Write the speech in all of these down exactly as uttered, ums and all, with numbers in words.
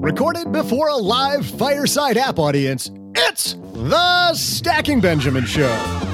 Recorded before a live Fireside app audience, it's The Stacking Benjamin Show.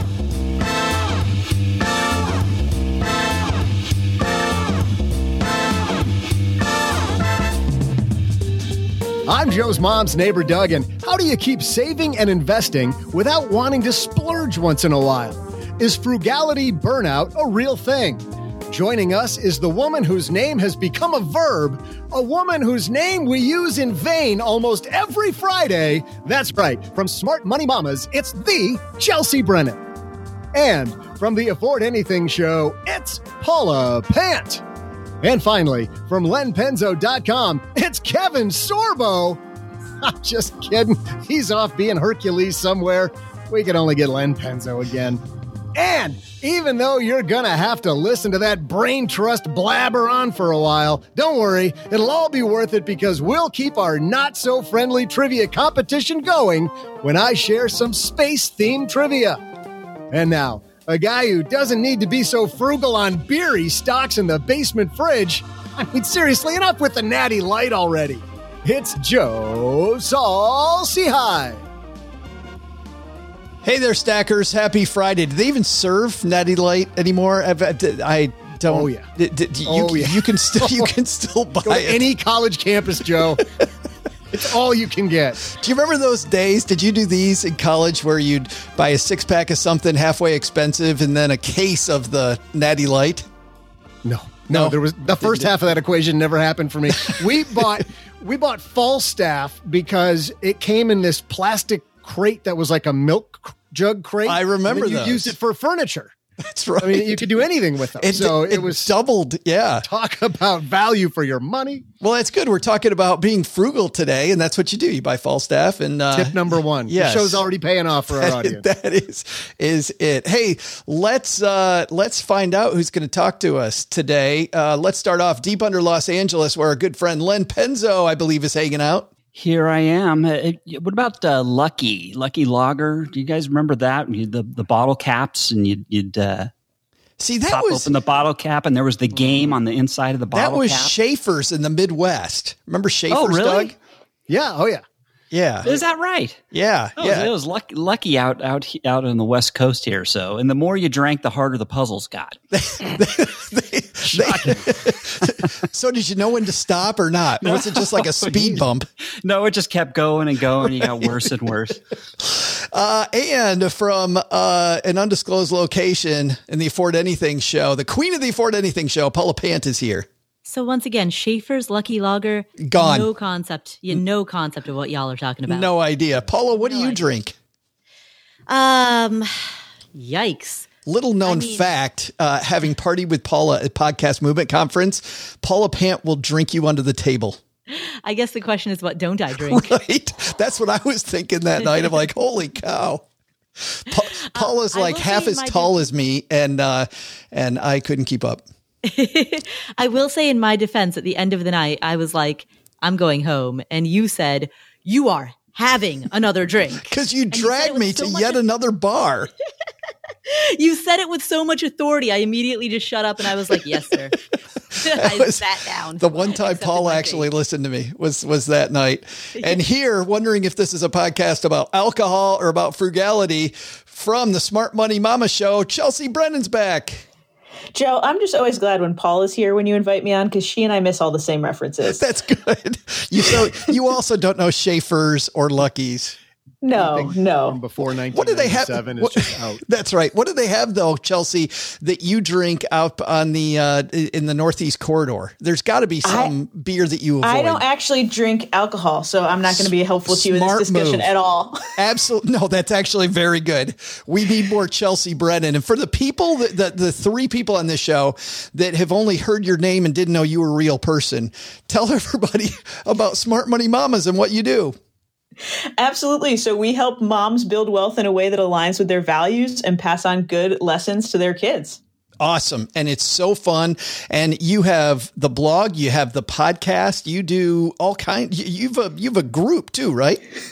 I'm Joe's mom's neighbor, Doug, and how do you keep saving and investing without wanting to splurge once in a while? Is frugality burnout a real thing? Joining us is the woman whose name has become a verb, a woman whose name we use in vain almost every Friday. That's right, from Smart Money Mamas, it's the Chelsea Brennan. And from the Afford Anything Show, it's Paula Pant. And finally, from Len Penzo dot com, it's Kevin Sorbo. I'm just kidding. He's off being Hercules somewhere. We can only get Len Penzo again. And even though you're going to have to listen to that brain trust blabber on for a while, don't worry, it'll all be worth it because we'll keep our not-so-friendly trivia competition going when I share some space-themed trivia. And now, a guy who doesn't need to be so frugal on beer he stocks in the basement fridge. I mean, seriously, enough with the Natty Light already. It's Joe Saul-Sehy. Hey there, Stackers. Happy Friday. Do they even serve Natty Light anymore? I, I don't. Oh, yeah. D- d- you, oh, yeah. You can still, you can still buy Go to it. any college campus, Joe. It's all you can get. Do you remember those days? Did you do these in college where you'd buy a six pack of something halfway expensive and then a case of the Natty Light? No, no, No? there was the first half of that equation never happened for me. We bought, we bought Falstaff because it came in this plastic crate that was like a milk jug crate. I remember and then you those. used it for furniture. That's right. I mean, you could do anything with them. It, so it, it was doubled. Yeah. Talk about value for your money. Well, that's good. We're talking about being frugal today, and that's what you do. You buy Falstaff. And uh, tip number one. Yes. The show's already paying off for our that, audience. That is is it. Hey, let's uh, let's find out who's going to talk to us today. Uh, let's start off deep under Los Angeles, where our good friend Len Penzo, I believe, is hanging out. Here I am. Uh, what about uh, Lucky Lucky Lager? Do you guys remember that? You, the the bottle caps, and you'd you'd uh, see that pop was open the bottle cap, and there was the game on the inside of the bottle. That was cap. Schaefer's in the Midwest. Remember Schaefer's, Oh, really? Doug? Yeah. Oh, yeah. Yeah. Is that right? Yeah. Oh, yeah. It was lucky, lucky out out out on the West Coast here. So, and the more you drank, the harder the puzzles got. they, they, so did you know when to stop or not? Or was it just like a speed bump? No, it just kept going and going. And you got worse and worse. Uh, and from uh, an undisclosed location in the Afford Anything Show, the queen of the Afford Anything Show, Paula Pant, is here. So once again, Schaefer's Lucky Lager, Gone. No concept. You no concept of what y'all are talking about. No idea. Paula, what No do you idea. drink? Um, yikes. Little known I mean- fact, uh, having partied with Paula at Podcast Movement Conference, Paula Pant will drink you under the table. I guess the question is, what don't I drink? Right? That's what I was thinking that night. I'm like, holy cow. Pa- Paula's I like will half say as my tall de- as me, and uh, and I couldn't keep up. I will say in my defense, at the end of the night, I was like, I'm going home. And you said, you are having another drink. Because you you said dragged it with me so to much- yet another bar. You said it with so much authority. I immediately just shut up and I was like, yes, sir. I was sat down. The one time Accepted Paula my actually fate. listened to me was was that night. And here, wondering if this is a podcast about alcohol or about frugality, from the Smart Money Mama Show, Chelsea Brennan's back. Joe, I'm just always glad when Paul is here when you invite me on because she and I miss all the same references. That's good. You so you also don't know Schaefer's or Lucky's. No, From no. before What do they have? nineteen ninety-seven is what- just out. That's right. What do they have though, Chelsea, that you drink out on the uh, in the Northeast corridor? There's got to be some beer that you avoid. I don't actually drink alcohol, so I'm not going to be helpful to you in Smart this discussion move. at all. Absolutely. No, that's actually very good. We need more Chelsea Brennan. And for the people, that, the, the three people on this show that have only heard your name and didn't know you were a real person, tell everybody about Smart Money Mamas and what you do. Absolutely. So we help moms build wealth in a way that aligns with their values and pass on good lessons to their kids. Awesome. And it's so fun. And you have the blog, you have the podcast, you do all kind. you- You've a, you've a group too, right?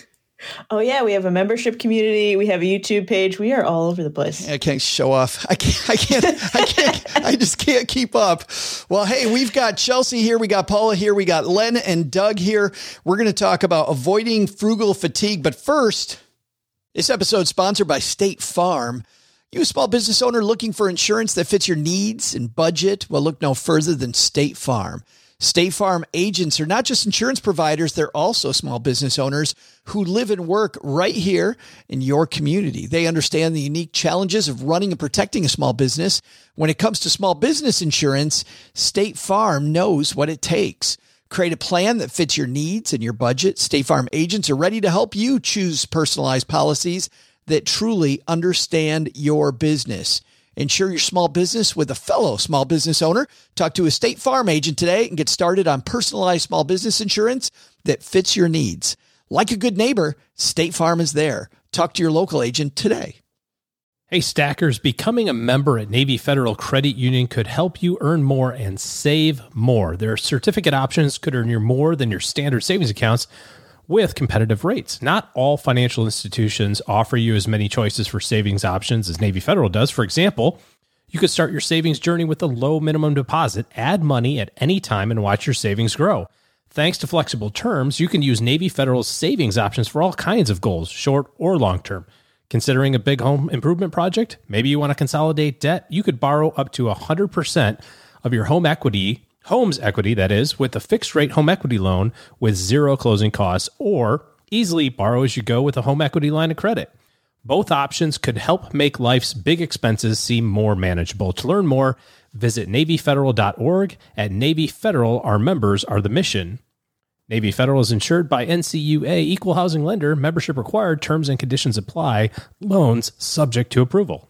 Oh yeah, we have a membership community. We have a YouTube page. We are all over the place. I can't show off. I can't. I can't. I can't. I just can't keep up. Well, hey, we've got Chelsea here. We got Paula here. We got Len and Doug here. We're going to talk about avoiding frugal fatigue. But first, this episode is sponsored by State Farm. You, a small business owner looking for insurance that fits your needs and budget? Well, look no further than State Farm. State Farm agents are not just insurance providers, they're also small business owners who live and work right here in your community. They understand the unique challenges of running and protecting a small business. When it comes to small business insurance, State Farm knows what it takes. Create a plan that fits your needs and your budget. State Farm agents are ready to help you choose personalized policies that truly understand your business. Insure your small business with a fellow small business owner. Talk to a State Farm agent today and get started on personalized small business insurance that fits your needs. Like a good neighbor, State Farm is there. Talk to your local agent today. Hey, Stackers, becoming a member at Navy Federal Credit Union could help you earn more and save more. Their certificate options could earn you more than your standard savings accounts with competitive rates. Not all financial institutions offer you as many choices for savings options as Navy Federal does. For example, you could start your savings journey with a low minimum deposit, add money at any time, and watch your savings grow. Thanks to flexible terms, you can use Navy Federal's savings options for all kinds of goals, short or long-term. Considering a big home improvement project? Maybe you want to consolidate debt? You could borrow up to one hundred percent of your home equity home's equity, that is, with a fixed rate home equity loan with zero closing costs, or easily borrow as you go with a home equity line of credit. Both options could help make life's big expenses seem more manageable. To learn more, visit Navy Federal dot org. At Navy Federal, our members are the mission. Navy Federal is insured by N C U A, equal housing lender, membership required, terms and conditions apply, loans subject to approval.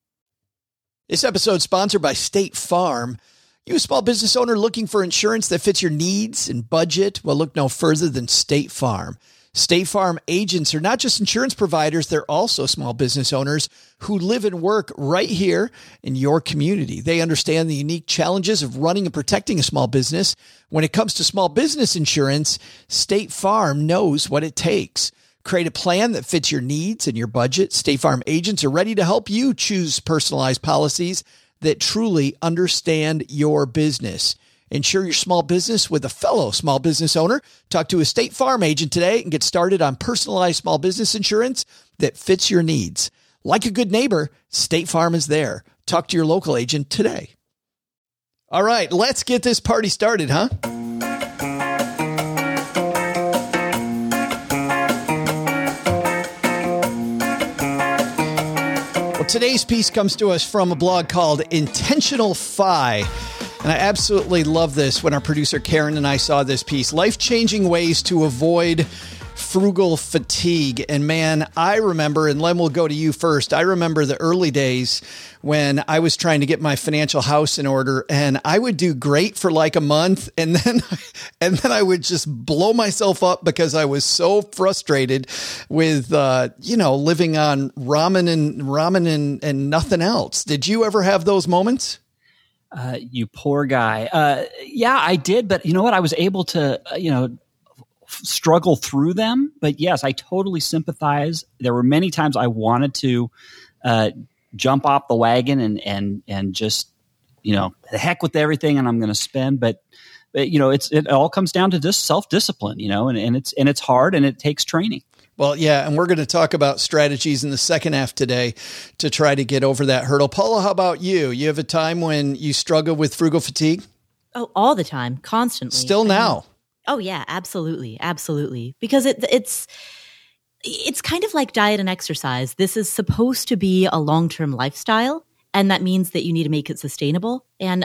This episode is sponsored by State Farm. You, a small business owner looking for insurance that fits your needs and budget? Well, look no further than State Farm. State Farm agents are not just insurance providers, they're also small business owners who live and work right here in your community. They understand the unique challenges of running and protecting a small business. When it comes to small business insurance, State Farm knows what it takes. Create a plan that fits your needs and your budget. State Farm agents are ready to help you choose personalized policies that truly understand your business. Insure your small business with a fellow small business owner. Talk to a State Farm agent today and get started on personalized small business insurance that fits your needs. Like a good neighbor, State Farm is there. Talk to your local agent today. All right, let's get this party started, huh? Well, today's piece comes to us from a blog called Intentional Fi. And I absolutely love this when our producer Karen and I saw this piece. Life-changing ways to avoid frugal fatigue. And man, I remember, and Len will go to you first, I remember the early days when I was trying to get my financial house in order, and I would do great for like a month, and then and then I would just blow myself up because I was so frustrated with uh, you know, living on ramen and ramen and, and nothing else. Did you ever have those moments? Uh, you poor guy. Uh, yeah, I did. But you know what? I was able to, uh, you know, f- struggle through them. But yes, I totally sympathize. There were many times I wanted to uh, jump off the wagon and, and, and just, you know, the heck with everything and I'm going to spend. But, but, you know, it's, it all comes down to just self-discipline, you know, and, and it's, and it's hard and it takes training. Well, yeah, and we're going to talk about strategies in the second half today to try to get over that hurdle. Paula, how about you? You have a time when you struggle with frugal fatigue? Oh, all the time, constantly. Still now? I mean, oh, yeah, absolutely, absolutely. Because it, it's it's kind of like diet and exercise. This is supposed to be a long-term lifestyle, and that means that you need to make it sustainable. And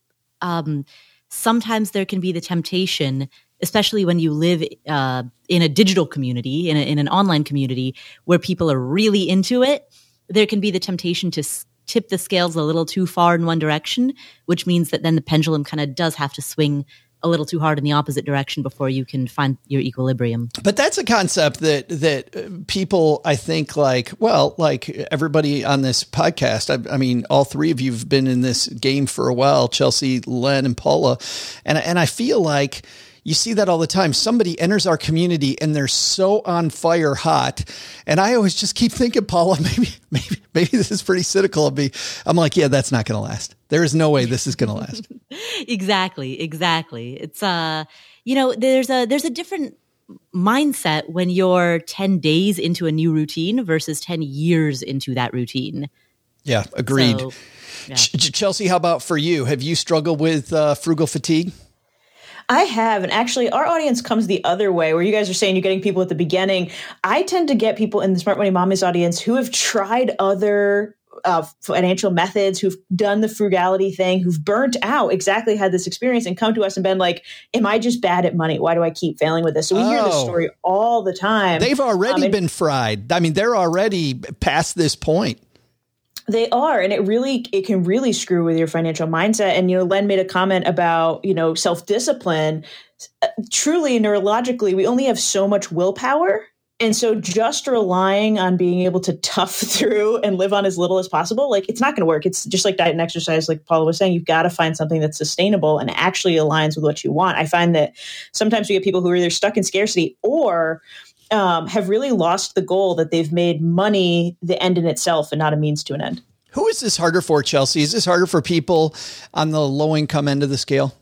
um, sometimes there can be the temptation, especially when you live uh, in a digital community, in, a, in an online community where people are really into it, there can be the temptation to s- tip the scales a little too far in one direction, which means that then the pendulum kind of does have to swing a little too hard in the opposite direction before you can find your equilibrium. But that's a concept that that people, I think, like, well, like everybody on this podcast, I, I mean, all three of you have been in this game for a while, Chelsea, Len, and Paula. And, and I feel like, you see that all the time. Somebody enters our community and they're so on fire hot. And I always just keep thinking, Paula, maybe, maybe, maybe this is pretty cynical of me. I'm like, yeah, that's not going to last. There is no way this is going to last. Exactly. Exactly. It's, uh, you know, there's a, there's a different mindset when you're ten days into a new routine versus ten years into that routine. Yeah. Agreed. So, yeah. Ch- Chelsea, how about for you? Have you struggled with uh, frugal fatigue? I have. And actually, our audience comes the other way, where you guys are saying you're getting people at the beginning. I tend to get people in the Smart Money Mommies audience who have tried other uh, financial methods, who've done the frugality thing, who've burnt out, exactly had this experience, and come to us and been like, am I just bad at money? Why do I keep failing with this? So we oh, hear this story all the time. They've already um, and- been fried. I mean, they're already past this point. They are. And it really, it can really screw with your financial mindset. And, you know, Len made a comment about, you know, self-discipline. Truly, neurologically, we only have so much willpower. And so just relying on being able to tough through and live on as little as possible, like, it's not going to work. It's just like diet and exercise, like Paula was saying, you've got to find something that's sustainable and actually aligns with what you want. I find that sometimes we get people who are either stuck in scarcity or Um, have really lost the goal that they've made money the end in itself and not a means to an end. Who is this harder for, Chelsea? Is this harder for people on the low income end of the scale?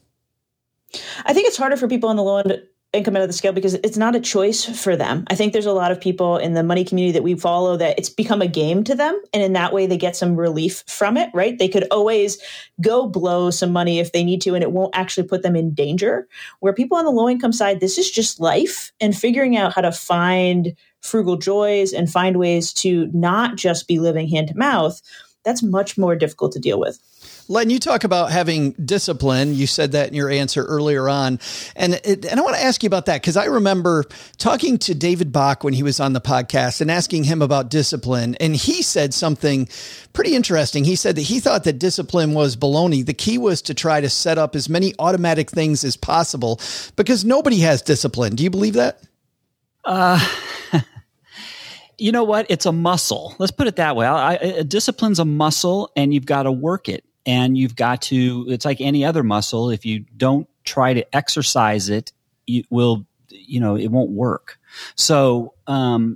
I think it's harder for people on the low end income end of the scale because it's not a choice for them. I think there's a lot of people in the money community that we follow that it's become a game to them. And in that way, they get some relief from it, right? They could always go blow some money if they need to, and it won't actually put them in danger. Where people on the low income side, this is just life, and figuring out how to find frugal joys and find ways to not just be living hand to mouth, that's much more difficult to deal with. Len, you talk about having discipline. You said that in your answer earlier on. And, it, and I want to ask you about that because I remember talking to David Bach when he was on the podcast and asking him about discipline. And he said something pretty interesting. He said that he thought that discipline was baloney. The key was to try to set up as many automatic things as possible because nobody has discipline. Do you believe that? Uh, you know what? It's a muscle. Let's put it that way. I, I, discipline's a muscle and you've got to work it. And you've got to, it's like any other muscle. If you don't try to exercise it, it will, you know, it won't work. So, um,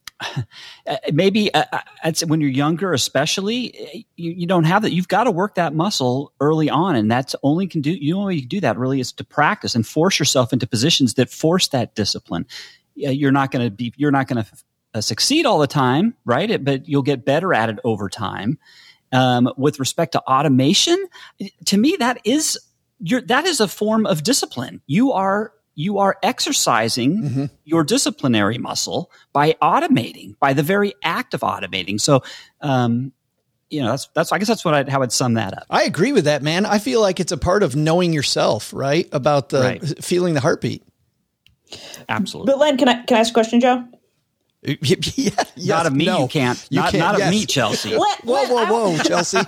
maybe uh, I'd say when you're younger, especially, you, you don't have that. You've got to work that muscle early on. And that's only can do, you only do that really is to practice and force yourself into positions that force that discipline. You're not going to be, you're not going to uh, succeed all the time, right? It, but you'll get better at it over time. Um, with respect to automation, to me, that is your, that is a form of discipline. You are, you are exercising mm-hmm. your disciplinary muscle by automating, by the very act of automating. So, um, you know, that's, that's, I guess that's what I'd, how I'd sum that up. I agree with that, man. I feel like it's a part of knowing yourself, right? About the right. feeling the heartbeat. Absolutely. But Len, can I, can I ask a question, Joe? Yeah, yes, not of me, no. you can't. You not can't, not yes. of me, Chelsea. Len, whoa, Len, whoa, whoa, Chelsea.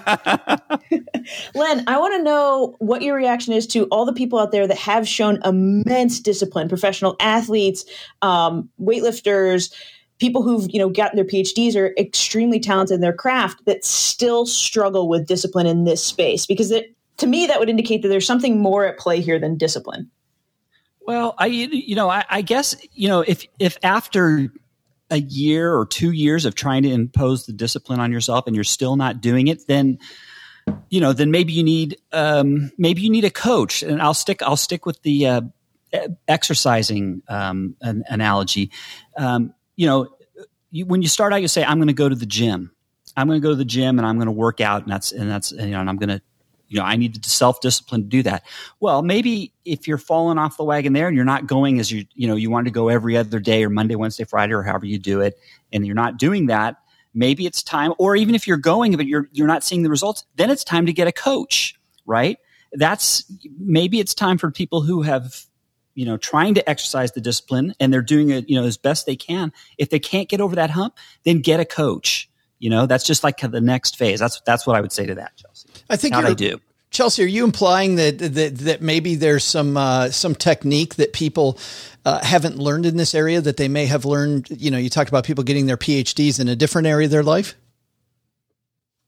Len, I want to know what your reaction is to all the people out there that have shown immense discipline, professional athletes, um, weightlifters, people who've, you know, gotten their P H Ds are extremely talented in their craft that still struggle with discipline in this space. Because it, to me, that would indicate that there's something more at play here than discipline. Well, I, you know, I, I guess, you know, if, if after a year or two years of trying to impose the discipline on yourself and you're still not doing it, then, you know, then maybe you need, um, maybe you need a coach. And I'll stick, I'll stick with the, uh, exercising, um, an analogy. Um, you know, you, when you start out, you say, I'm going to go to the gym. I'm going to go to the gym and I'm going to work out. And that's, and that's, you know, and I'm going to, you know, I need to self-discipline to do that. Well, maybe if you're falling off the wagon there and you're not going as you, you know, you want to go every other day or Monday, Wednesday, Friday, or however you do it, and you're not doing that, maybe it's time, or even if you're going, but you're, you're not seeing the results, then it's time to get a coach, right? That's, maybe it's time for people who have, you know, trying to exercise the discipline and they're doing it, you know, as best they can. If they can't get over that hump, then get a coach. You know, that's just like the next phase. That's that's what I would say to that, Chelsea. I think I do. Chelsea, are you implying that that, that maybe there's some uh, some technique that people uh, haven't learned in this area that they may have learned? You know, you talked about people getting their P H Ds in a different area of their life.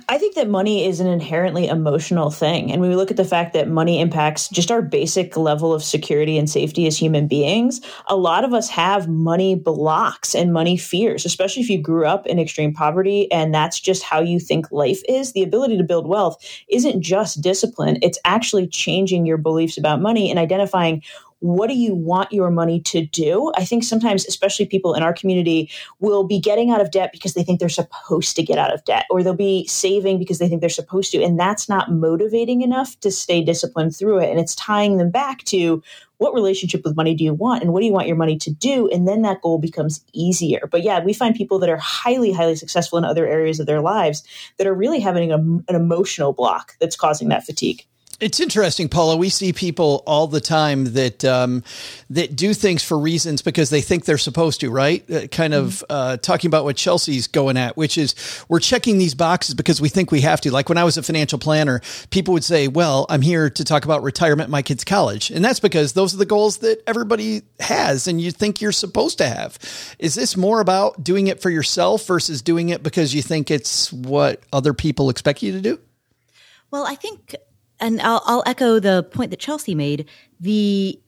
I think that money is an inherently emotional thing. And when we look at the fact that money impacts just our basic level of security and safety as human beings, a lot of us have money blocks and money fears, especially if you grew up in extreme poverty and that's just how you think life is. The ability to build wealth isn't just discipline. It's actually changing your beliefs about money and identifying what do you want your money to do? I think sometimes, especially people in our community, will be getting out of debt because they think they're supposed to get out of debt, or they'll be saving because they think they're supposed to. And that's not motivating enough to stay disciplined through it. And it's tying them back to what relationship with money do you want and what do you want your money to do? And then that goal becomes easier. But yeah, we find people that are highly, highly successful in other areas of their lives that are really having a, an emotional block that's causing that fatigue. It's interesting, Paula. We see people all the time that um, that do things for reasons because they think they're supposed to, right? Uh, kind of uh, talking about what Chelsea's going at, which is we're checking these boxes because we think we have to. Like when I was a financial planner, people would say, well, I'm here to talk about retirement, my kids' college. And that's because those are the goals that everybody has and you think you're supposed to have. Is this more about doing it for yourself versus doing it because you think it's what other people expect you to do? Well, I think... And I'll, I'll echo the point that Chelsea made. The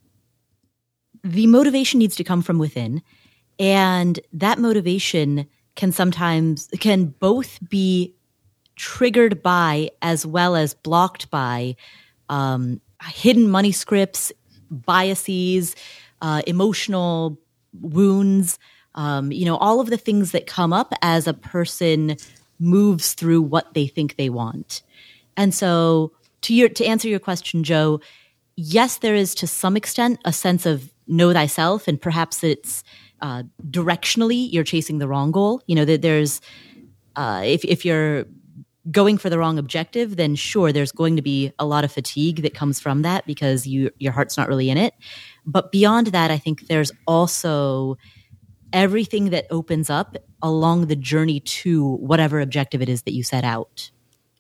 the motivation needs to come from within, and that motivation can sometimes can both be triggered by as well as blocked by um, hidden money scripts, biases, uh, emotional wounds. Um, you know, all of the things that come up as a person moves through what they think they want, and so. To your to answer your question, Joe, yes, there is to some extent a sense of know thyself, and perhaps it's uh, directionally you're chasing the wrong goal. You know that there's uh, if if you're going for the wrong objective, then sure, there's going to be a lot of fatigue that comes from that because you your heart's not really in it. But beyond that, I think there's also everything that opens up along the journey to whatever objective it is that you set out.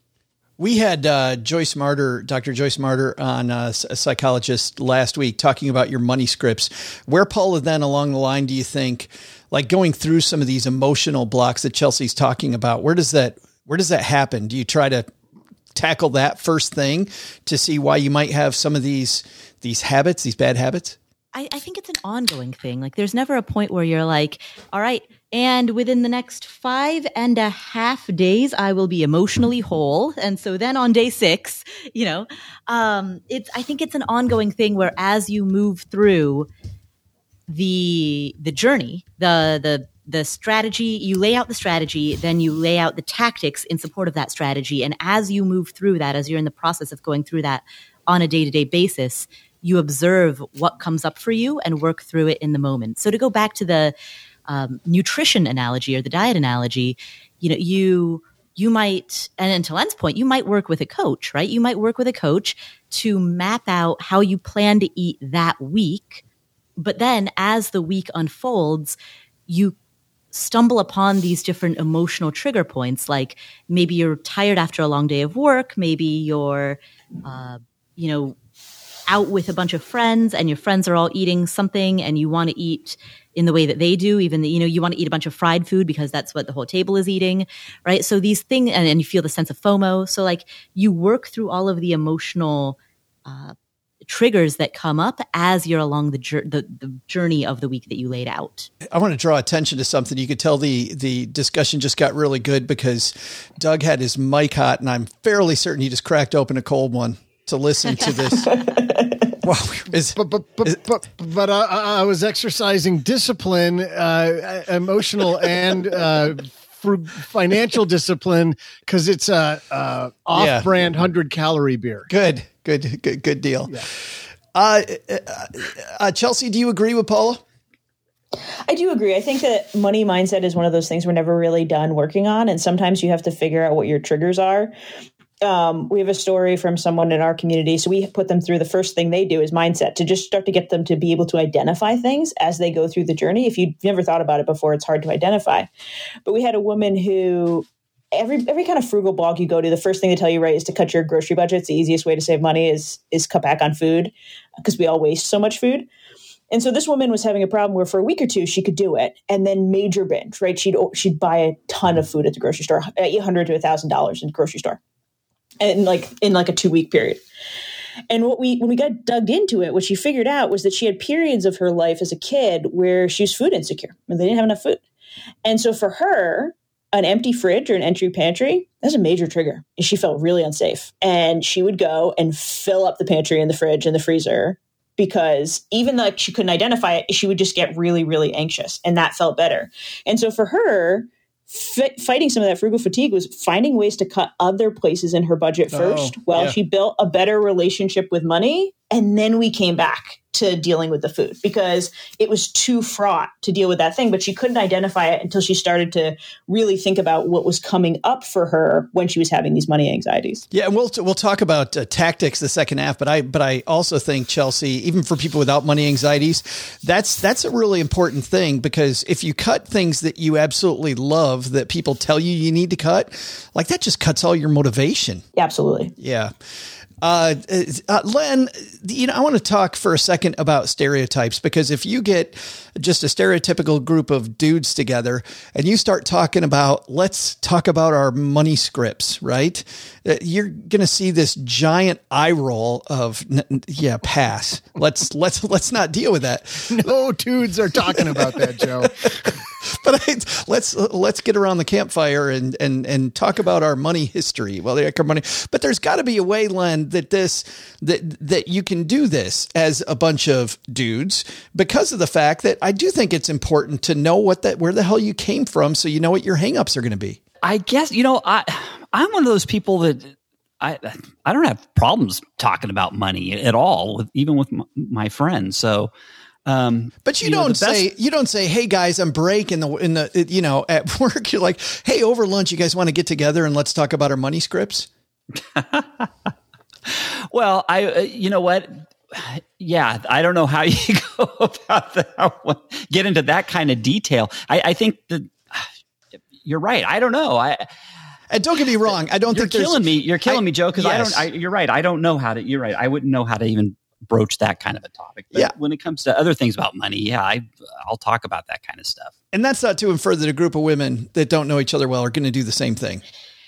We had uh, Joyce Martyr, Doctor Joyce Martyr, on uh, a psychologist last week talking about your money scripts. Where, Paula, then along the line, do you think, like going through some of these emotional blocks that Chelsea's talking about, where does that where does that happen? Do you try to tackle that first thing to see why you might have some of these these habits, these bad habits? I, I think it's an ongoing thing. Like there's never a point where you're like, all right, and within the next five and a half days, I will be emotionally whole. And so then on day six, you know, um, it's, I think it's an ongoing thing where as you move through the, the journey, the, the, the strategy, you lay out the strategy, then you lay out the tactics in support of that strategy. And as you move through that, as you're in the process of going through that on a day-to-day basis, you observe what comes up for you and work through it in the moment. So to go back to the um, nutrition analogy or the diet analogy, you know, you you might, and to Len's point, you might work with a coach, right? You might work with a coach to map out how you plan to eat that week. But then as the week unfolds, you stumble upon these different emotional trigger points. Like maybe you're tired after a long day of work. Maybe you're, uh, you know, out with a bunch of friends and your friends are all eating something and you want to eat in the way that they do, even, you know, you want to eat a bunch of fried food because that's what the whole table is eating, right? So these things, and, and you feel the sense of FOMO. So like you work through all of the emotional uh, triggers that come up as you're along the, jur- the the journey of the week that you laid out. I want to draw attention to something. You could tell the the discussion just got really good because Doug had his mic hot and I'm fairly certain he just cracked open a cold one to listen to this. Wow, is, but but but is, but, but uh, I was exercising discipline, uh, emotional and uh, for financial discipline because it's a, a off-brand yeah. hundred calorie beer. Good, good, good, good deal. Yeah. Uh, uh, uh, Chelsea, do you agree with Paula? I do agree. I think that money mindset is one of those things we're never really done working on, and sometimes you have to figure out what your triggers are. Um, we have a story from someone in our community. So we put them through the first thing they do is mindset to just start to get them to be able to identify things as they go through the journey. If you've never thought about it before, it's hard to identify. But we had a woman who every every kind of frugal blog you go to, the first thing they tell you, right, is to cut your grocery budget. It's the easiest way to save money is is cut back on food because we all waste so much food. And so this woman was having a problem where for a week or two she could do it, and then major binge, right? She'd she'd buy a ton of food at the grocery store, eight hundred to a thousand dollars in the grocery store, and like in like a two week period. And what we when we got dug into it, what she figured out was that she had periods of her life as a kid where she was food insecure and they didn't have enough food. And so for her, an empty fridge or an empty pantry, that's a major trigger. And she felt really unsafe. And she would go and fill up the pantry and the fridge and the freezer, because even though she couldn't identify it, she would just get really, really anxious. And that felt better. And so for her, f- fighting some of that frugal fatigue was finding ways to cut other places in her budget first oh, while yeah. she built a better relationship with money. And then we came back to dealing with the food, because it was too fraught to deal with that thing. But she couldn't identify it until she started to really think about what was coming up for her when she was having these money anxieties. Yeah, and we'll we'll talk about uh, tactics the second half, but I but I also think, Chelsea, even for people without money anxieties, that's that's a really important thing, because if you cut things that you absolutely love that people tell you you need to cut, like that just cuts all your motivation. Absolutely. Yeah. Uh, uh, Len, you know, I want to talk for a second about stereotypes, because if you get just a stereotypical group of dudes together and you start talking about, let's talk about our money scripts, right? Uh, you're going to see this giant eye roll of, yeah, pass. Let's, let's, let's not deal with that. No dudes are talking about that, Joe. But I, let's let's get around the campfire and and and talk about our money history. Well, they our money, but there's got to be a way, Len, that this that that you can do this as a bunch of dudes, because of the fact that I do think it's important to know what that where the hell you came from, so you know what your hangups are going to be. I guess, you know, I I'm one of those people that I I don't have problems talking about money at all, with even with my, my friends. So. Um, but you, you don't know, say, best- you don't say, hey guys, I'm break in the, in the, you know, at work, you're like, hey, over lunch, you guys want to get together and let's talk about our money scripts. Well, I, uh, you know what? Yeah, I don't know how you go about that, get into that kind of detail. I, I think that you're right. I don't know. I, And don't get me wrong. I don't you're think killing there's, me. You're killing I, me, Joe. Cause yes. I don't, I, you're right. I don't know how to, you're right. I wouldn't know how to even broach that kind of a topic. But yeah. when it comes to other things about money, yeah, I, I'll talk about that kind of stuff. And that's not to infer that a group of women that don't know each other well are going to do the same thing.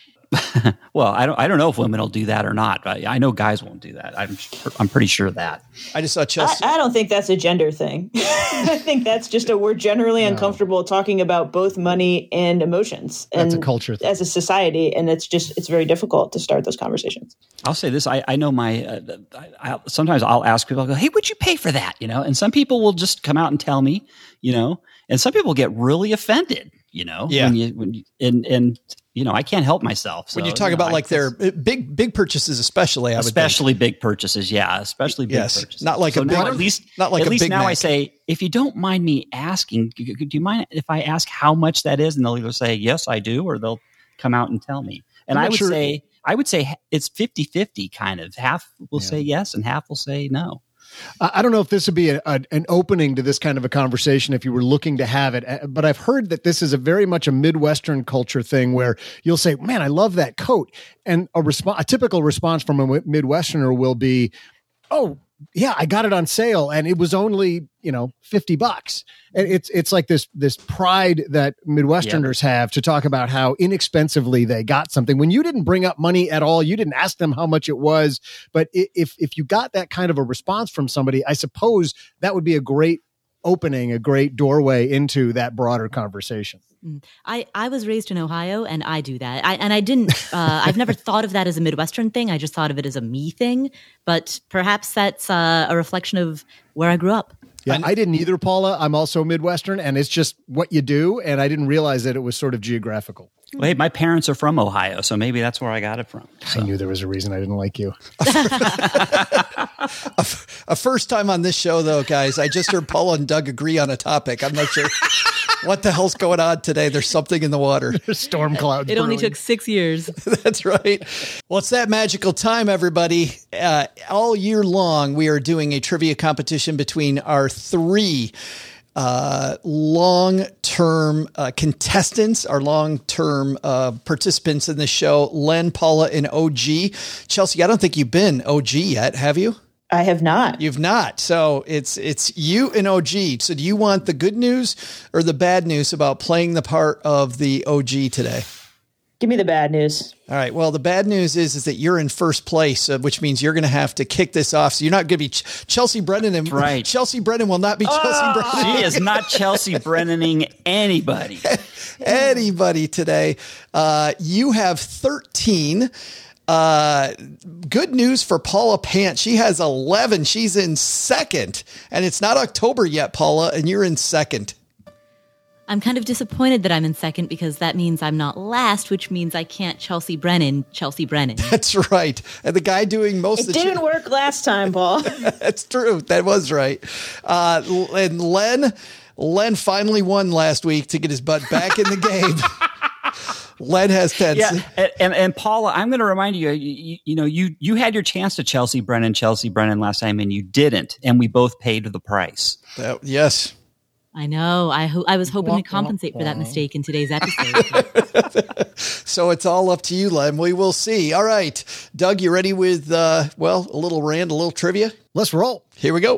Well, I don't. I don't know if women will do that or not, but I know guys won't do that. I'm. I'm pretty sure of that. I just saw Chelsea. I, I don't think that's a gender thing. I think that's just a we're generally no. uncomfortable talking about both money and emotions. And that's a culture thing. As a society, and it's just it's very difficult to start those conversations. I'll say this: I, I know my. Uh, I, I, sometimes I'll ask people, I'll go, "Hey, what'd you pay for that?" You know, and some people will just come out and tell me, you know, and some people get really offended. You know, yeah. When you, when you, and and you know, I can't help myself. So, when you talk you know, about I, like their big big purchases, especially, I would especially think. big purchases, yeah, especially big yes. purchases. Not like so a big, now at least not like at a least big now Mac. I say, if you don't mind me asking, do you mind if I ask how much that is? And they'll either say yes, I do, or they'll come out and tell me. And I would sure. say, I would say it's fifty-fifty kind of. Half will yeah. say yes, and half will say no. I don't know if this would be a, a, an opening to this kind of a conversation if you were looking to have it, but I've heard that this is a very much a Midwestern culture thing where you'll say, man, I love that coat. And a response, a typical response from a Midwesterner will be, oh, yeah, I got it on sale and it was only, you know, fifty bucks. And it's, it's like this, this pride that Midwesterners yep. have to talk about how inexpensively they got something. When you didn't bring up money at all, you didn't ask them how much it was. But if, if you got that kind of a response from somebody, I suppose that would be a great opening, a great doorway into that broader conversation. I, I was raised in Ohio and I do that. I, and I didn't, uh, I've never thought of that as a Midwestern thing. I just thought of it as a me thing, but perhaps that's uh, a reflection of where I grew up. Yeah, I didn't either, Paula. I'm also Midwestern and it's just what you do. And I didn't realize that it was sort of geographical. Well, hey, my parents are from Ohio, so maybe that's where I got it from. So. I knew there was a reason I didn't like you. a, a first time on this show, though, guys. I just heard Paula and Doug agree on a topic. I'm not sure what the hell's going on today. There's something in the water. Storm clouds. It brewing. only took six years. That's right. Well, it's that magical time, everybody. Uh, all year long, we are doing a trivia competition between our three uh, long-term uh, contestants, our long-term uh, participants in the show, Len, Paula, and O G. Chelsea, I don't think you've been O G yet, have you? I have not. You've not. So it's it's you and O G. So do you want the good news or the bad news about playing the part of the O G today? Give me the bad news. All right. Well, the bad news is is that you're in first place, uh, which means you're going to have to kick this off. So you're not going to be Ch- Chelsea Brennan. And right. Chelsea Brennan will not be Chelsea oh, Brennan. She is not Chelsea Brennaning anybody. Anybody today. Uh, you have thirteen. Uh, good news for Paula Pant. She has eleven. She's in second, and it's not October yet, Paula, and you're in second. I'm kind of disappointed that I'm in second because that means I'm not last, which means I can't Chelsea Brennan, Chelsea Brennan. That's right. And the guy doing most it of the didn't ch- work last time, Paul. That's true. That was right. Uh, and Len, Len finally won last week to get his butt back in the game. Len has ten. Yeah, and, and, and Paula, I'm going to remind you, you, you know, you you had your chance to Chelsea Brennan, Chelsea Brennan last time, and you didn't, and we both paid the price. That, yes. I know. I ho- I was hoping to compensate for that mistake in today's episode. So it's all up to you, Len. We will see. All right. Doug, you ready with, uh, well, a little rant, a little trivia? Let's roll. Here we go.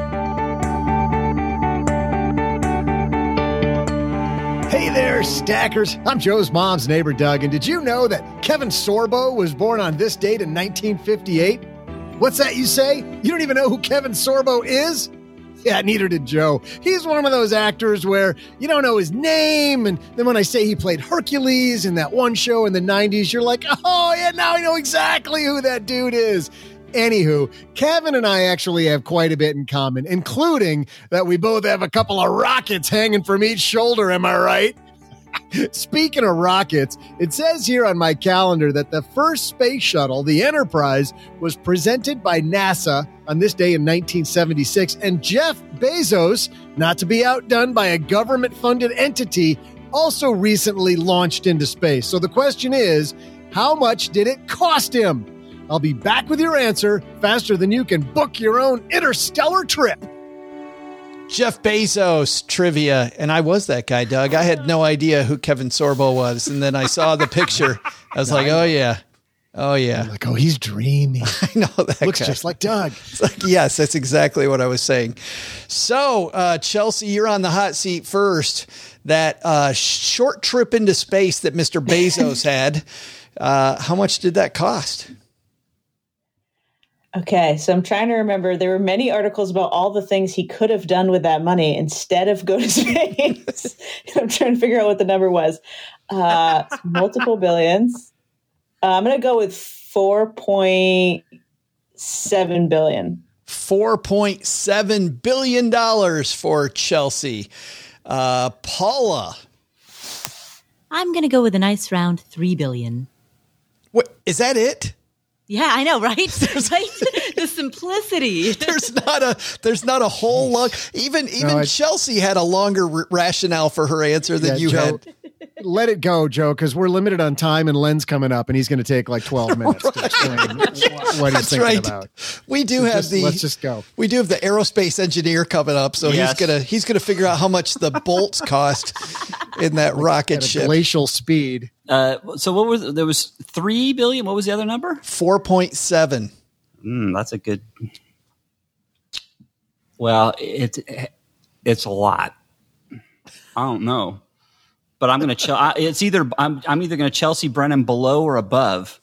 Hey there, stackers. I'm Joe's mom's neighbor, Doug, and did you know that Kevin Sorbo was born on this date in nineteen fifty-eight? What's that you say? You don't even know who Kevin Sorbo is? Yeah, neither did Joe. He's one of those actors where you don't know his name, and then when I say he played Hercules in that one show in the nineties, you're like, oh, yeah, now I know exactly who that dude is. Anywho, Kevin and I actually have quite a bit in common, including that we both have a couple of rockets hanging from each shoulder, am I right? Speaking of rockets, it says here on my calendar that the first space shuttle, the Enterprise, was presented by NASA on this day in nineteen seventy-six, and Jeff Bezos, not to be outdone by a government-funded entity, also recently launched into space. So the question is, how much did it cost him? I'll be back with your answer faster than you can book your own interstellar trip. Jeff Bezos trivia. And I was that guy, Doug. I had no idea who Kevin Sorbo was. And then I saw the picture. I was like, oh, yeah. Oh, yeah. I'm like, oh, he's dreamy. I know that Looks guy. just like Doug. It's like, yes, that's exactly what I was saying. So, uh, Chelsea, you're on the hot seat first. That uh, short trip into space that Mister Bezos had, uh, how much did that cost? Okay, so I'm trying to remember. There were many articles about all the things he could have done with that money instead of go to space. I'm trying to figure out what the number was. Uh, multiple billions. Uh, I'm going to go with four point seven billion. four point seven billion dollars for Chelsea. Uh, Paula. I'm going to go with a nice round three billion. What, is that it? Yeah, I know, right? right? The simplicity. There's not a there's not a whole long. Even even No, I- Chelsea had a longer r- rationale for her answer than Yeah, you Joe, had. Let it go, Joe, because we're limited on time, and Len's coming up, and he's going to take like twelve minutes to explain what he's That's thinking right. about. We do So have just- the let's just go. We do have the aerospace engineer coming up, so Yes. he's gonna he's gonna figure out how much the bolts cost in that rocket At a ship. glacial speed. Uh, so what was there was three billion? What was the other number? Four point seven. Mm, that's a good. Well, it's it's a lot. I don't know, but I'm going to. Ch- it's either I'm I'm either going to Chelsea Brennan below or above.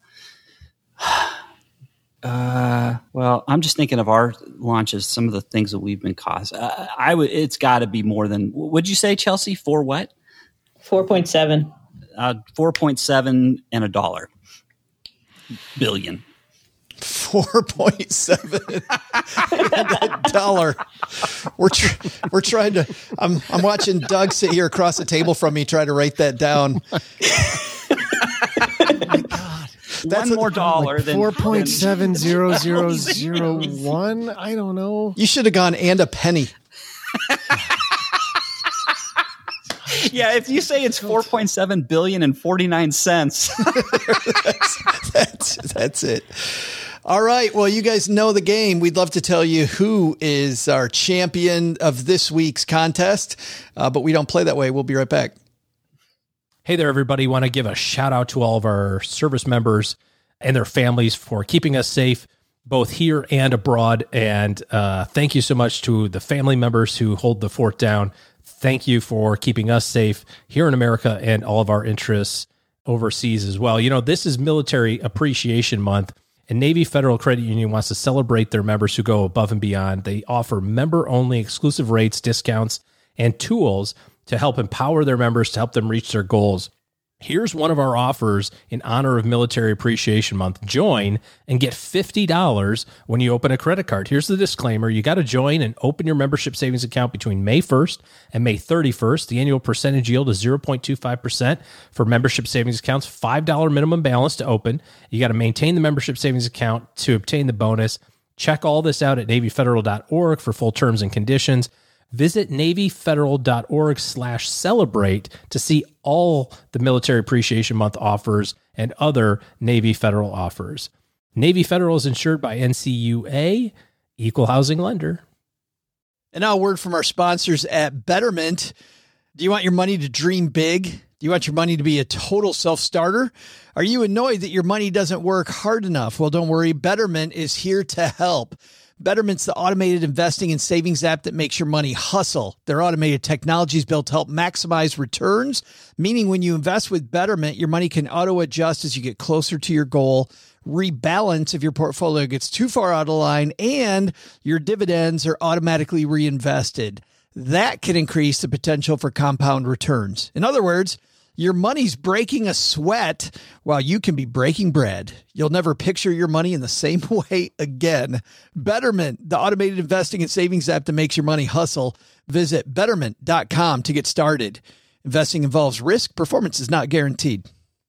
Uh, well, I'm just thinking of our launches. Some of the things that we've been cost. Uh, I would. It's got to be more than. Would you say Chelsea for what? four point seven. Uh, four point seven and a dollar billion. Four point seven dollar. We're tr- we're trying to. I'm I'm watching Doug sit here across the table from me, try to write that down. One more dollar than Four point than- seven zero zero zero one. I don't know. You should have gone and a penny. Yeah, if you say it's four point seven billion and forty-nine cents. that's that's it. All right. Well, you guys know the game. We'd love to tell you who is our champion of this week's contest, uh, but we don't play that way. We'll be right back. Hey there, everybody. Want to give a shout out to all of our service members and their families for keeping us safe both here and abroad. And uh, thank you so much to the family members who hold the fort down. Thank you for keeping us safe here in America and all of our interests overseas as well. You know, this is Military Appreciation Month, and Navy Federal Credit Union wants to celebrate their members who go above and beyond. They offer member-only exclusive rates, discounts, and tools to help empower their members to help them reach their goals. Here's one of our offers in honor of Military Appreciation Month. Join and get fifty dollars when you open a credit card. Here's the disclaimer. You got to join and open your membership savings account between May first and May thirty-first. The annual percentage yield is zero point two five percent for membership savings accounts, five dollars minimum balance to open. You got to maintain the membership savings account to obtain the bonus. Check all this out at Navy Federal dot org for full terms and conditions. Visit Navy Federal dot org slash celebrate to see all the Military Appreciation Month offers and other Navy Federal offers. Navy Federal is insured by N C U A, Equal Housing Lender. And now a word from our sponsors at Betterment. Do you want your money to dream big? Do you want your money to be a total self-starter? Are you annoyed that your money doesn't work hard enough? Well, don't worry. Betterment is here to help. Betterment's the automated investing and savings app that makes your money hustle. Their automated technology is built to help maximize returns, meaning when you invest with Betterment, your money can auto-adjust as you get closer to your goal, rebalance if your portfolio gets too far out of line, and your dividends are automatically reinvested. That can increase the potential for compound returns. In other words, your money's breaking a sweat while you can be breaking bread. You'll never picture your money in the same way again. Betterment, the automated investing and savings app that makes your money hustle. Visit betterment dot com to get started. Investing involves risk. Performance is not guaranteed.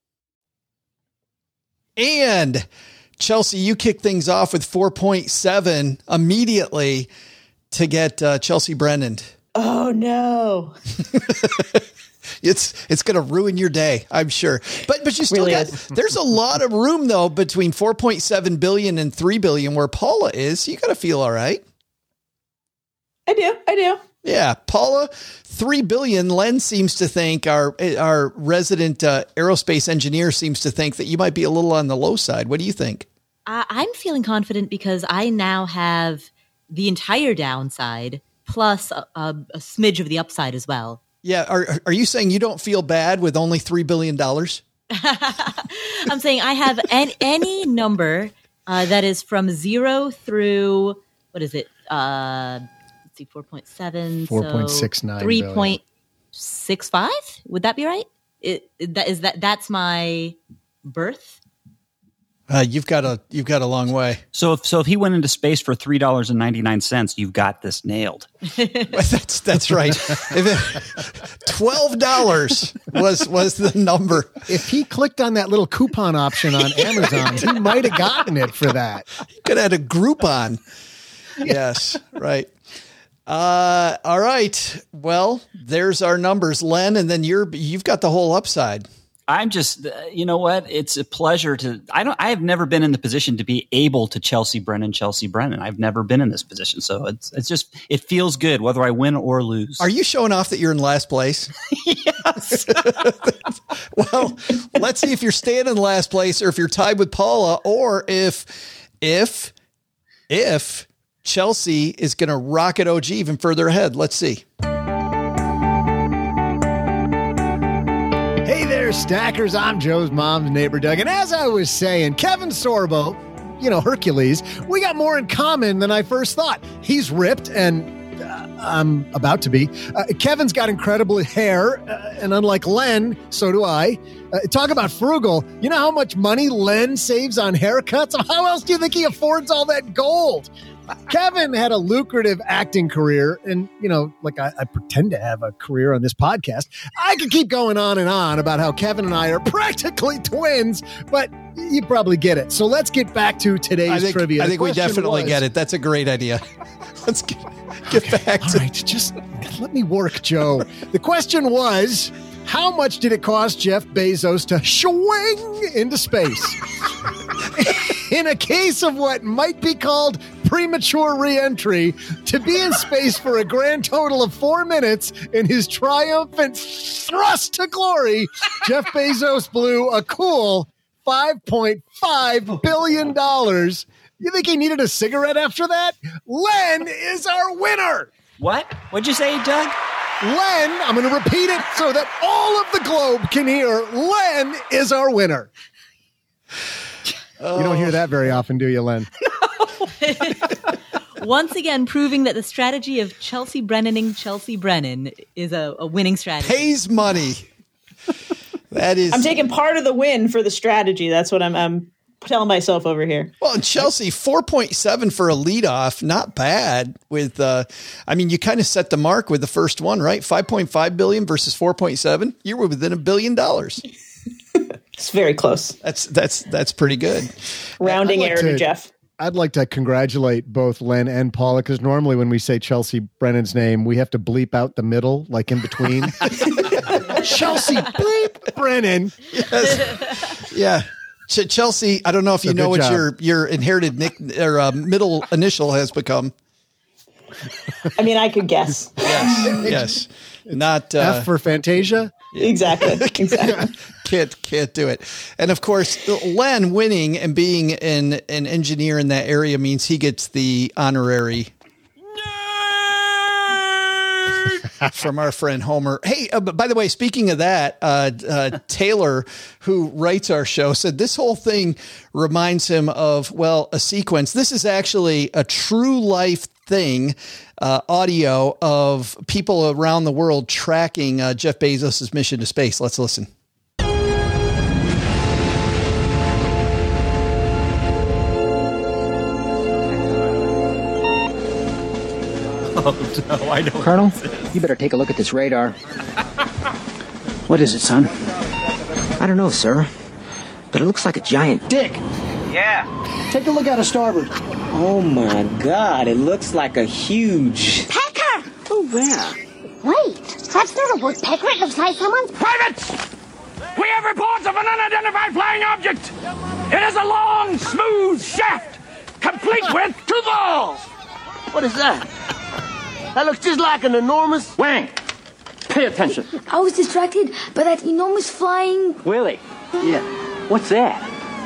And Chelsea, you kick things off with four point seven immediately to get uh, Chelsea Brennan. Oh, no. It's it's going to ruin your day, I'm sure. But but you still Really got is. there's a lot of room though between four point seven billion and three billion where Paula is. So you got to feel all right. I do. I do. Yeah, Paula, three billion. Len seems to think our our resident uh, aerospace engineer seems to think that you might be a little on the low side. What do you think? I- I'm feeling confident because I now have the entire downside plus a, a, a smidge of the upside as well. Yeah, are are you saying you don't feel bad with only three billion dollars? I'm saying I have an, any number uh, that is from zero through, what is it? Uh, let's see, four point seven. four point six nine So three point six five? Would that be right? It, it, that, is that, that's my birth? Uh, you've got a you've got a long way. So if so, if he went into space for three dollars and ninety nine cents, you've got this nailed. that's that's right. If it, Twelve dollars was was the number. If he clicked on that little coupon option on Amazon, he might have gotten it for that. He could have had a Groupon. Yes, right. Uh, all right. Well, there's our numbers, Len, and then you're you've got the whole upside. I'm just, uh, you know what? It's a pleasure to. I don't. I have never been in the position to be able to Chelsea Brennan, Chelsea Brennan. I've never been in this position, so it's it's just it feels good whether I win or lose. Are you showing off that you're in last place? Yes. Well, let's see if you're staying in last place, or if you're tied with Paula, or if if if Chelsea is going to rocket O G even further ahead. Let's see. Hey there, Stackers. I'm Joe's mom's neighbor, Doug. And as I was saying, Kevin Sorbo, you know, Hercules, we got more in common than I first thought. He's ripped, and uh, I'm about to be. Uh, Kevin's got incredible hair, uh, and unlike Len, so do I. Uh, talk about frugal. You know how much money Len saves on haircuts? How else do you think he affords all that gold? Kevin had a lucrative acting career, and, you know, like I, I pretend to have a career on this podcast. I could keep going on and on about how Kevin and I are practically twins, but you probably get it. So let's get back to today's I think, trivia. I The think we question definitely was- get it. That's a great idea. Let's get, get back All to right, just let me work, Joe. The question was, how much did it cost Jeff Bezos to swing into space? In a case of what might be called premature re-entry, to be in space for a grand total of four minutes in his triumphant thrust to glory, Jeff Bezos blew a cool five point five billion dollars You think he needed a cigarette after that? Len is our winner. What? What'd you say, Doug? Len, I'm going to repeat it so that all of the globe can hear. Len is our winner. Oh. You don't hear that very often, do you, Len? No. Once again, proving that the strategy of Chelsea Brennaning Chelsea Brennan is a, a winning strategy. Pays money. That is. I'm taking part of the win for the strategy. That's what I'm, I'm telling myself over here. Well, and Chelsea, four point seven for a leadoff. Not bad with, uh, I mean, you kind of set the mark with the first one, right? five point five billion versus four point seven. You were within a billion dollars. It's very close. That's, that's, that's pretty good. Rounding like error to, to Jeff. I'd like to congratulate both Len and Paula, because normally when we say Chelsea Brennan's name, we have to bleep out the middle, like in between. Chelsea bleep Brennan. Yes. Yeah. Ch- Chelsea, I don't know if you so know what job. your your inherited nick or uh, middle initial has become. I mean, I could guess. Yes. Yes. Not uh, F for Fantasia. Exactly. Exactly. can't can't do it. And of course, Len winning and being an an engineer in that area means he gets the honorary from our friend Homer. Hey, uh, by the way, speaking of that, uh, uh, Taylor, who writes our show, said this whole thing reminds him of, well, a sequence. This is actually a true life thing, uh, audio of people around the world tracking uh, Jeff Bezos' mission to space. Let's listen. Oh, no, I don't. Colonel, you better take a look at this radar. What is it, son? I don't know, sir. But it looks like a giant dick. Yeah. Take a look out of starboard. Oh, my God. It looks like a huge... Pecker! Oh, where? Wait. That's not a woodpecker. It looks like someone's... Privates! We have reports of an unidentified flying object. It is a long, smooth shaft, complete with two balls. What is that? That looks just like an enormous... Wang, pay attention. I was distracted by that enormous flying... Willie. Yeah. What's that?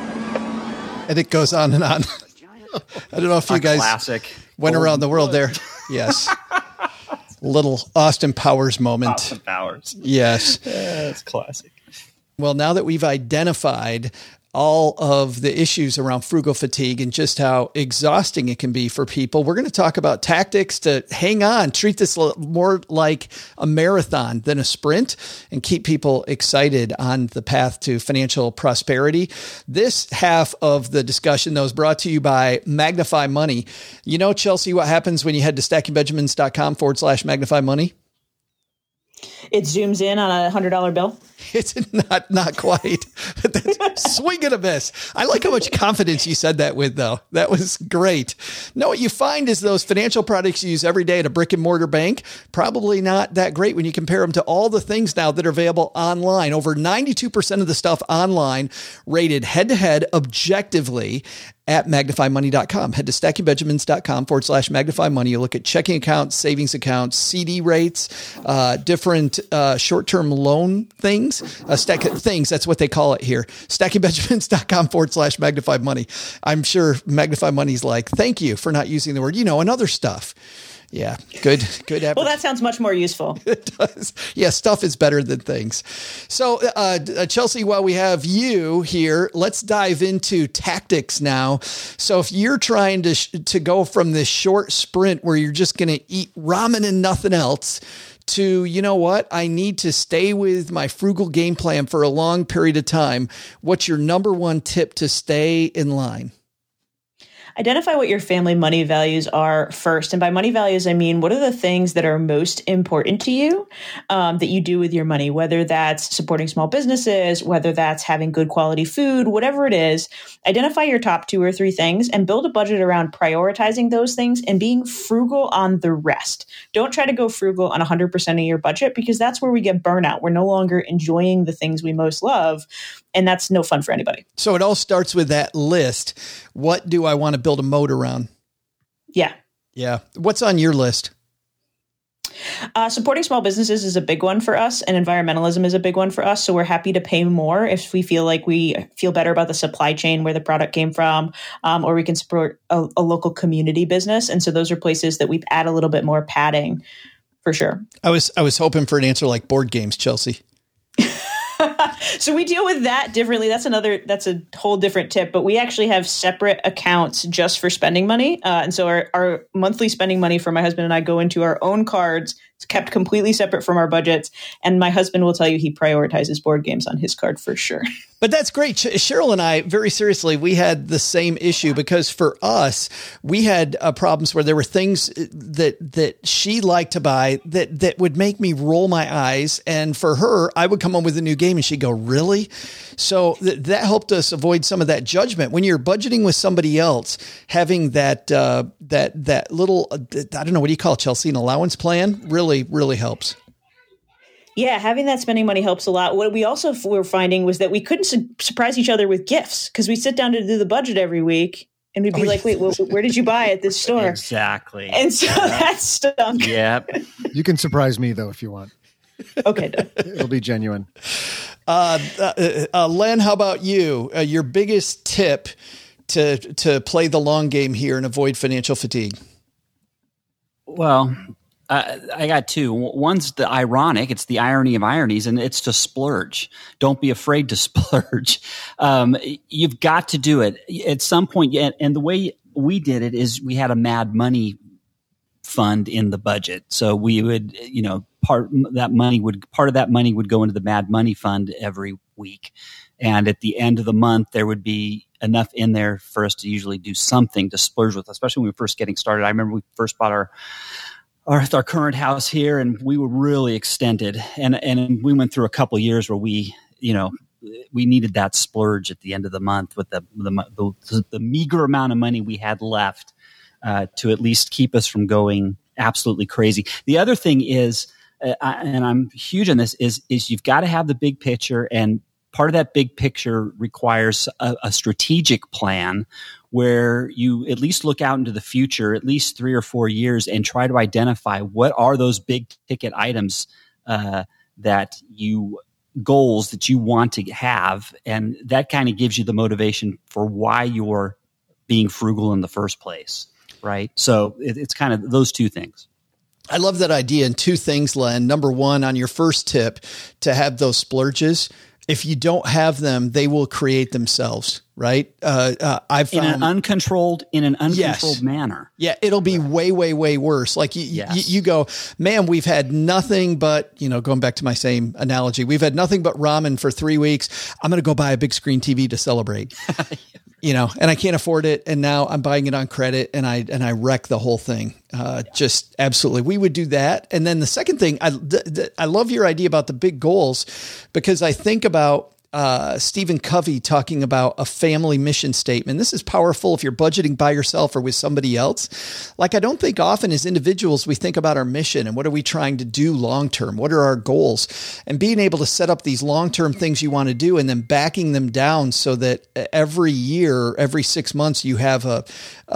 And it goes on and on. I don't know if you a guys classic. went around the world there. Yes. Little Austin Powers moment. Austin Powers. Yes. Yeah, it's classic. Well, now that we've identified all of the issues around frugal fatigue and just how exhausting it can be for people, we're going to talk about tactics to hang on, treat this more like a marathon than a sprint, and keep people excited on the path to financial prosperity. This half of the discussion, though, is brought to you by Magnify Money. You know, Chelsea, what happens when you head to stackingbenjamins.com forward slash magnify money? It zooms in on a one hundred dollar bill. It's not not quite. Swing and a miss. I like how much confidence you said that with, though. That was great. No, what you find is those financial products you use every day at a brick and mortar bank, probably not that great when you compare them to all the things now that are available online. Over ninety-two percent of the stuff online rated head to head objectively at magnify money dot com. Head to stackingbenjamins.com forward slash magnify money. You look at checking accounts, savings accounts, C D rates, uh, different uh, short-term loan things, uh, stack things. That's what they call it here. stackingbenjamins.com forward slash magnify money. I'm sure Magnify Money's like, thank you for not using the word, you know, and other stuff. Yeah, good, good. Well, that sounds much more useful. It does. Yeah, stuff is better than things. So, uh, Chelsea, while we have you here, let's dive into tactics now. So, if you're trying to sh- to go from this short sprint where you're just going to eat ramen and nothing else to, you know what, I need to stay with my frugal game plan for a long period of time, what's your number one tip to stay in line? Identify what your family money values are first. And by money values, I mean, what are the things that are most important to you um, that you do with your money, whether that's supporting small businesses, whether that's having good quality food, whatever it is. Identify your top two or three things and build a budget around prioritizing those things and being frugal on the rest. Don't try to go frugal on one hundred percent of your budget, because that's where we get burnout. We're no longer enjoying the things we most love. And that's no fun for anybody. So it all starts with that list. What do I want to build a moat around? Yeah. Yeah. What's on your list? Uh, supporting small businesses is a big one for us, and environmentalism is a big one for us. So we're happy to pay more if we feel like we feel better about the supply chain where the product came from, um, or we can support a, a local community business. And so those are places that we add a little bit more padding for sure. I was I was hoping for an answer like board games, Chelsea. So we deal with that differently. That's another, that's a whole different tip, but we actually have separate accounts just for spending money. Uh, and so our, our monthly spending money for my husband and I go into our own cards. It's kept completely separate from our budgets. And my husband will tell you he prioritizes board games on his card for sure. But that's great. Cheryl and I, very seriously, we had the same issue because for us, we had uh, problems where there were things that that she liked to buy that that would make me roll my eyes. And for her, I would come home with a new game and she'd go, really? So th- that helped us avoid some of that judgment. When you're budgeting with somebody else, having that uh, that that little, uh, I don't know, what do you call it, Chelsea, an allowance plan really, really helps. Yeah, having that spending money helps a lot. What we also were finding was that we couldn't su- surprise each other with gifts because we sit down to do the budget every week and we'd be oh, like, wait, well, where did you buy at this store? Exactly. And so yep. that stunk. Yep. You can surprise me, though, if you want. Okay, done. It'll be genuine. Uh, uh, uh, Len, how about you? Uh, your biggest tip to to play the long game here and avoid financial fatigue? Well, Uh, I got two. One's the ironic. It's the irony of ironies, and it's to splurge. Don't be afraid to splurge. Um, you've got to do it at some point. And the way we did it is we had a Mad Money fund in the budget. So we would, you know, part that money would part of that money would go into the Mad Money fund every week. And at the end of the month, there would be enough in there for us to usually do something to splurge with, especially when we were first getting started. I remember we first bought our Our, our current house here, and we were really extended, and and we went through a couple of years where we, you know, we needed that splurge at the end of the month with the the the, the meager amount of money we had left uh, to at least keep us from going absolutely crazy. The other thing is, uh, I, and I'm huge on this, is is you've got to have the big picture, and part of that big picture requires a, a strategic plan where you at least look out into the future, at least three or four years, and try to identify what are those big ticket items uh, that you goals that you want to have. And that kind of gives you the motivation for why you're being frugal in the first place. Right. So it, it's kind of those two things. I love that idea. And two things, Len. Number one, on your first tip, to have those splurges. If you don't have them, they will create themselves, right? Uh, uh, I've found, in an uncontrolled, in an uncontrolled yes. manner. Yeah, it'll be way, way, way worse. Like you, yes. you, you go, man, we've had nothing but, you know, going back to my same analogy, we've had nothing but ramen for three weeks. I'm going to go buy a big screen T V to celebrate. You know, and I can't afford it. And now I'm buying it on credit and I, and I wreck the whole thing. Uh, yeah. Just absolutely. We would do that. And then the second thing, I, th- th- I love your idea about the big goals because I think about, Uh, Stephen Covey talking about a family mission statement. This is powerful if you're budgeting by yourself or with somebody else. Like, I don't think often as individuals, we think about our mission and what are we trying to do long-term? What are our goals? And being able to set up these long-term things you want to do and then backing them down so that every year, every six months, you have a,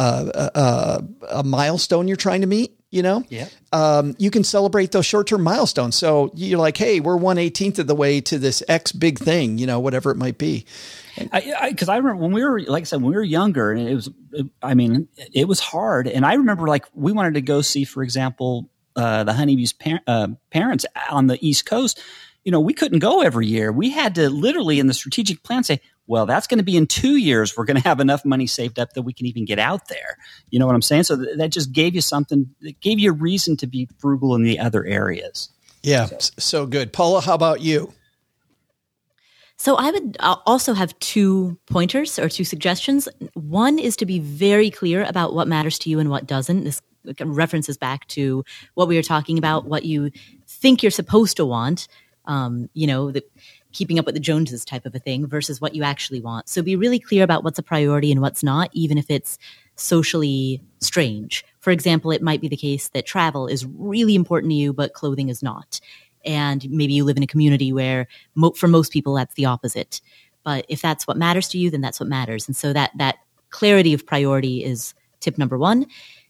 a, a, a milestone you're trying to meet. You know, yeah. um, you can celebrate those short-term milestones. So you're like, hey, we're one eighteenth of the way to this X big thing, you know, whatever it might be. I, I, Cause I remember when we were, like I said, when we were younger and it was, it, I mean, it was hard. And I remember like we wanted to go see, for example, uh, the Honeybee's par- uh, parents on the East Coast. You know, we couldn't go every year. We had to literally in the strategic plan say, well, that's going to be in two years. We're going to have enough money saved up that we can even get out there. You know what I'm saying? So th- that just gave you something, it gave you a reason to be frugal in the other areas. Yeah. So, so good. Paula, how about you? So I would also have two pointers or two suggestions. One is to be very clear about what matters to you and what doesn't. This references back to what we were talking about, what you think you're supposed to want. Um, you know, the keeping up with the Joneses type of a thing versus what you actually want. So be really clear about what's a priority and what's not, even if it's socially strange. For example, it might be the case that travel is really important to you, but clothing is not. And maybe you live in a community where mo- for most people, that's the opposite. But if that's what matters to you, then that's what matters. And so that, that clarity of priority is tip number one.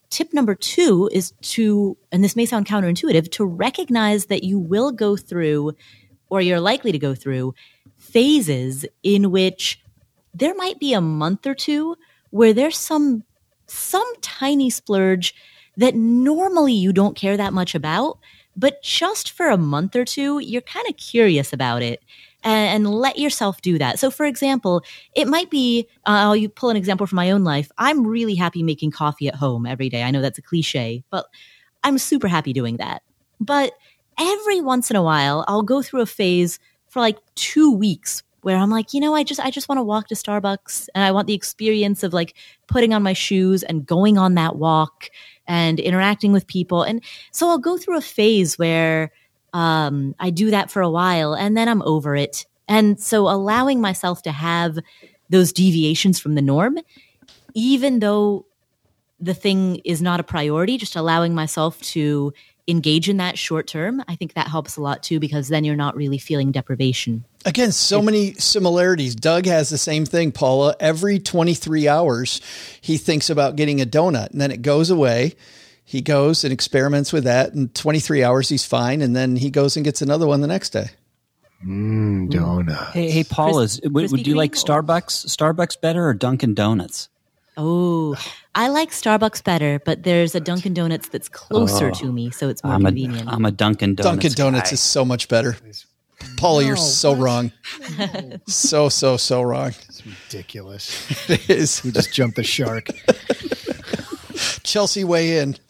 tip number two is to, and this may sound counterintuitive, to recognize that you will go through, or you're likely to go through, phases in which there might be a month or two where there's some some tiny splurge that normally you don't care that much about, but just for a month or two, you're kind of curious about it, and, and let yourself do that. So for example, it might be, uh, I'll pull an example from my own life. I'm really happy making coffee at home every day. I know that's a cliche, but I'm super happy doing that. But every once in a while, I'll go through a phase for like two weeks where I'm like, you know, I just I just want to walk to Starbucks, and I want the experience of like putting on my shoes and going on that walk and interacting with people. And so I'll go through a phase where um, I do that for a while, and then I'm over it. And so allowing myself to have those deviations from the norm, even though the thing is not a priority, just allowing myself to engage in that short term, I think that helps a lot too, because then you're not really feeling deprivation. Again, so many similarities. Doug has the same thing, Paula. Every twenty-three hours, he thinks about getting a donut, and then it goes away. He goes and experiments with that. In twenty-three hours, he's fine. And then he goes and gets another one the next day. Mmm, donut. Hey, hey, Paula, is, would, would you like Starbucks, Starbucks better or Dunkin' Donuts? Oh, I like Starbucks better, but there's a Dunkin' Donuts that's closer Oh, to me, so it's more I'm convenient. A, I'm a Dunkin' Donuts Dunkin' Donuts guy. is so much better. Paula, No, you're so what? wrong. So, so, so wrong. It's ridiculous. It is. We just jumped the shark. Chelsea, weigh in.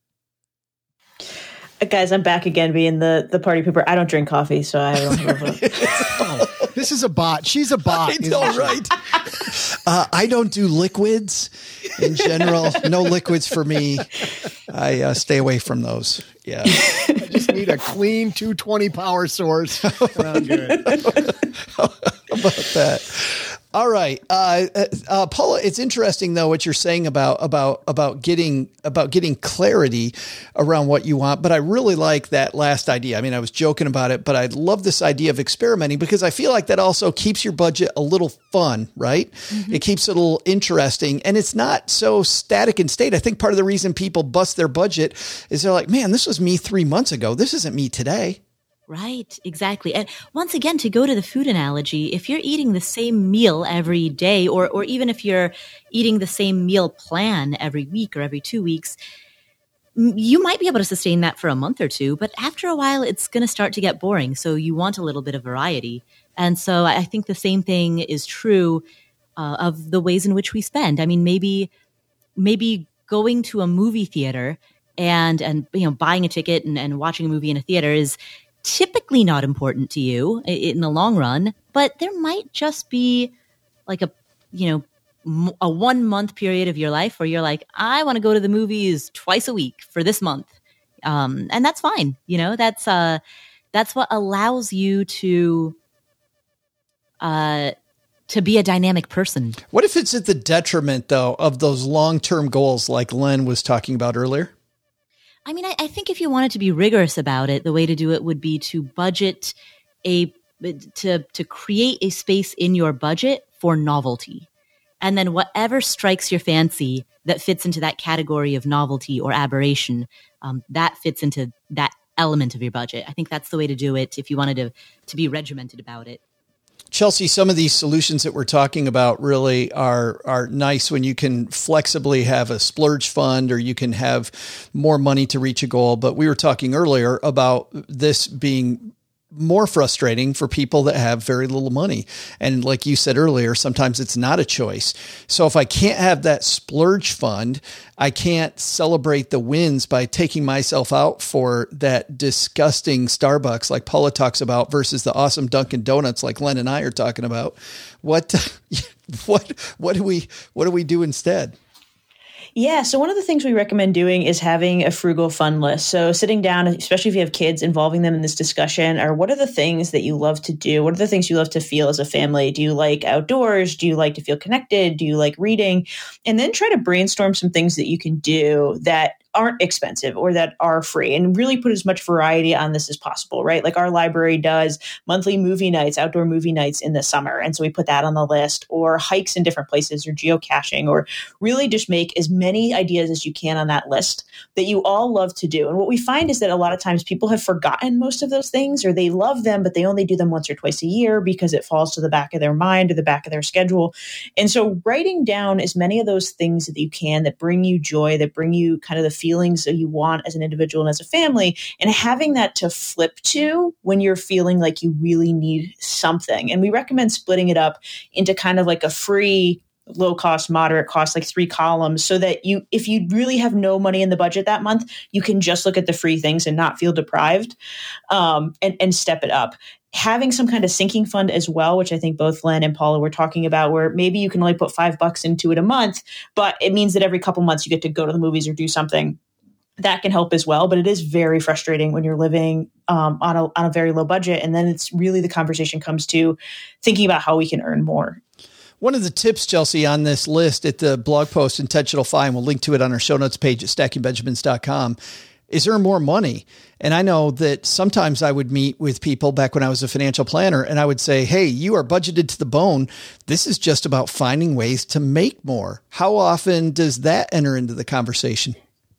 Uh, Guys, I'm back again being the, the party pooper. I don't drink coffee, so I don't have a vote. Oh, this is a bot. She's a bot. I know, right? Uh, I don't do liquids in general. No liquids for me. I uh, stay away from those. Yeah. I just need a clean two twenty power source. I'm good. How about that? All right. Uh, uh, Paula, it's interesting though, what you're saying about, about, about getting, about getting clarity around what you want. But I really like that last idea. I mean, I was joking about it, but I love this idea of experimenting, because I feel like that also keeps your budget a little fun, right? Mm-hmm. It keeps it a little interesting, and it's not so static in state. I think part of the reason people bust their budget is they're like, man, this was me three months ago. This isn't me today. Right, exactly. And once again, to go to the food analogy, if you're eating the same meal every day, or or even if you're eating the same meal plan every week or every two weeks, you might be able to sustain that for a month or two, but after a while, it's going to start to get boring. So you want a little bit of variety. And so I think the same thing is true uh, of the ways in which we spend. I mean, maybe maybe going to a movie theater and, and you know, buying a ticket and, and watching a movie in a theater is typically not important to you in the long run, but there might just be like a, you know, a one month period of your life where you're like, I want to go to the movies twice a week for this month. Um, and that's fine. You know, that's, uh, that's what allows you to, uh, to be a dynamic person. What if it's at the detriment though of those long-term goals like Len was talking about earlier? I mean, I, I think if you wanted to be rigorous about it, the way to do it would be to budget a to to create a space in your budget for novelty. And then whatever strikes your fancy that fits into that category of novelty or aberration, um, that fits into that element of your budget. I think that's the way to do it if you wanted to to be regimented about it. Chelsea, some of these solutions that we're talking about really are are nice when you can flexibly have a splurge fund, or you can have more money to reach a goal. But we were talking earlier about this being more frustrating for people that have very little money. And like you said earlier, sometimes it's not a choice. So if I can't have that splurge fund, I can't celebrate the wins by taking myself out for that disgusting Starbucks like Paula talks about versus the awesome Dunkin' Donuts like Len and I are talking about. What, what, what do we, what do we do instead? Yeah. So one of the things we recommend doing is having a frugal fun list. So sitting down, especially if you have kids, involving them in this discussion, or what are the things that you love to do? What are the things you love to feel as a family? Do you like outdoors? Do you like to feel connected? Do you like reading? And then try to brainstorm some things that you can do that aren't expensive or that are free, and really put as much variety on this as possible, right? Like our library does monthly movie nights, outdoor movie nights in the summer. And so we put that on the list, or hikes in different places, or geocaching, or really just make as many ideas as you can on that list that you all love to do. And what we find is that a lot of times people have forgotten most of those things, or they love them, but they only do them once or twice a year because it falls to the back of their mind or the back of their schedule. And so writing down as many of those things that you can that bring you joy, that bring you kind of the feelings that you want as an individual and as a family, and having that to flip to when you're feeling like you really need something. And we recommend splitting it up into kind of like a free, low cost, moderate cost, like three columns, so that you, if you really have no money in the budget that month, you can just look at the free things and not feel deprived, um, and, and step it up. Having some kind of sinking fund as well, which I think both Len and Paula were talking about, where maybe you can only put five bucks into it a month, but it means that every couple months you get to go to the movies or do something. That can help as well. But it is very frustrating when you're living um, on a on a very low budget. And then it's really the conversation comes to thinking about how we can earn more. One of the tips, Chelsea, on this list at the blog post, Intentional Fine, we'll link to it on our show notes page at stacking benjamins dot com, is earn more money. And I know that sometimes I would meet with people back when I was a financial planner, and I would say, hey, you are budgeted to the bone. This is just about finding ways to make more. How often does that enter into the conversation?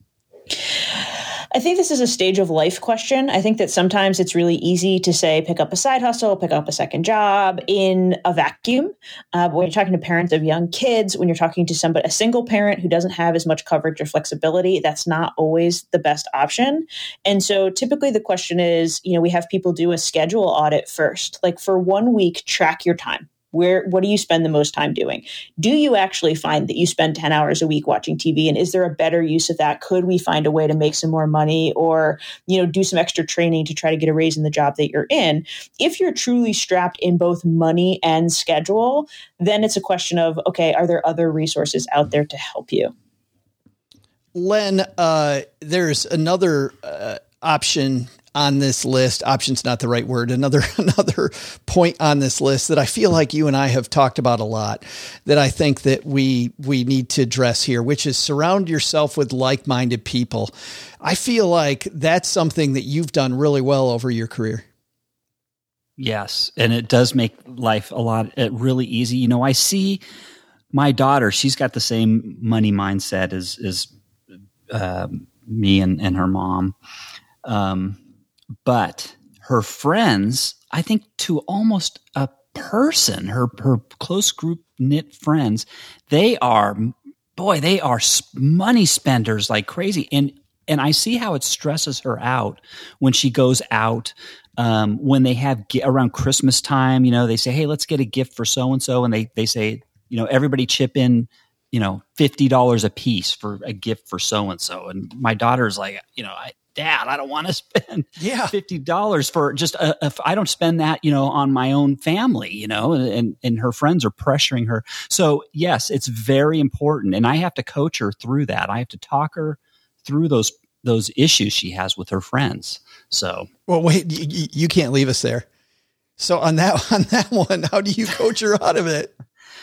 I think this is a stage of life question. I think that sometimes it's really easy to say, pick up a side hustle, pick up a second job in a vacuum. Uh, but when you're talking to parents of young kids, when you're talking to somebody, a single parent who doesn't have as much coverage or flexibility, that's not always the best option. And so typically the question is, you know, we have people do a schedule audit first, like for one week, track your time. Where, what do you spend the most time doing? Do you actually find that you spend ten hours a week watching T V? And is there a better use of that? Could we find a way to make some more money, or, you know, do some extra training to try to get a raise in the job that you're in? If you're truly strapped in both money and schedule, then it's a question of, okay, are there other resources out there to help you? Len, uh, there's another uh, option on this list. Option's not the right word. Another, another point on this list that I feel like you and I have talked about a lot, that I think that we, we need to address here, which is surround yourself with like-minded people. I feel like that's something that you've done really well over your career. Yes. And it does make life a lot, uh, really easy. You know, I see my daughter, she's got the same money mindset as, as, uh, me and, and her mom. Um, But her friends, I think to almost a person, her her close group knit friends, they are, boy, they are money spenders like crazy. And and I see how it stresses her out when she goes out, um, when they have around Christmas time, you know, they say, hey, let's get a gift for so-and-so. And they, they say, you know, everybody chip in, you know, fifty dollars a piece for a gift for so-and-so. And my daughter's like, you know, I, Dad, I don't want to spend yeah. fifty dollars for just a, a, I don't spend that, you know, on my own family, you know, and, and her friends are pressuring her. So yes, it's very important. And I have to coach her through that. I have to talk her through those, those issues she has with her friends. So, well, wait, you, you can't leave us there. So on that, on that one, how do you coach her out of it?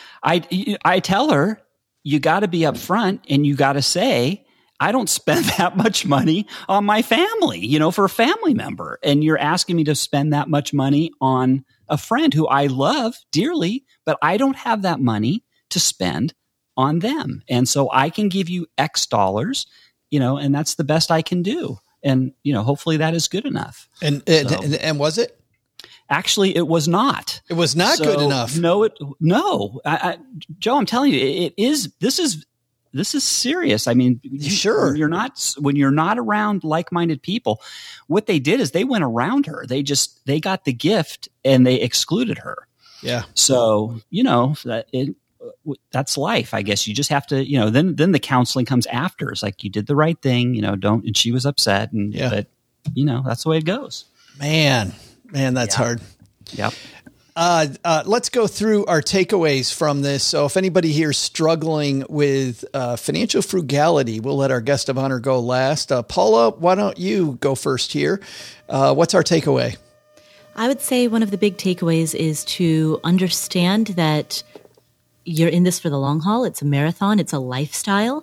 I, I tell her, you got to be upfront and you got to say, I don't spend that much money on my family, you know, for a family member. And you're asking me to spend that much money on a friend who I love dearly, but I don't have that money to spend on them. And so I can give you X dollars, you know, and that's the best I can do. And, you know, hopefully that is good enough. And, and, so, and, and was it? Actually, it was not. It was not so, good enough. No, it, no, I, I, Joe, I'm telling you, it, it is, this is, This is serious. I mean, sure. When you're not when you're not around like-minded people, what they did is they went around her. They just they got the gift and they excluded her. Yeah. So you know that it, that's life. I guess you just have to, you know. Then then the counseling comes after. It's like you did the right thing, you know. Don't. And she was upset, and yeah. But you know that's the way it goes. Man, man, that's yeah. hard. Yep. Uh, uh, let's go through our takeaways from this. So if anybody here is struggling with uh, financial frugality, we'll let our guest of honor go last. Uh, Paula, why don't you go first here? Uh, what's our takeaway? I would say one of the big takeaways is to understand that you're in this for the long haul. It's a marathon. It's a lifestyle.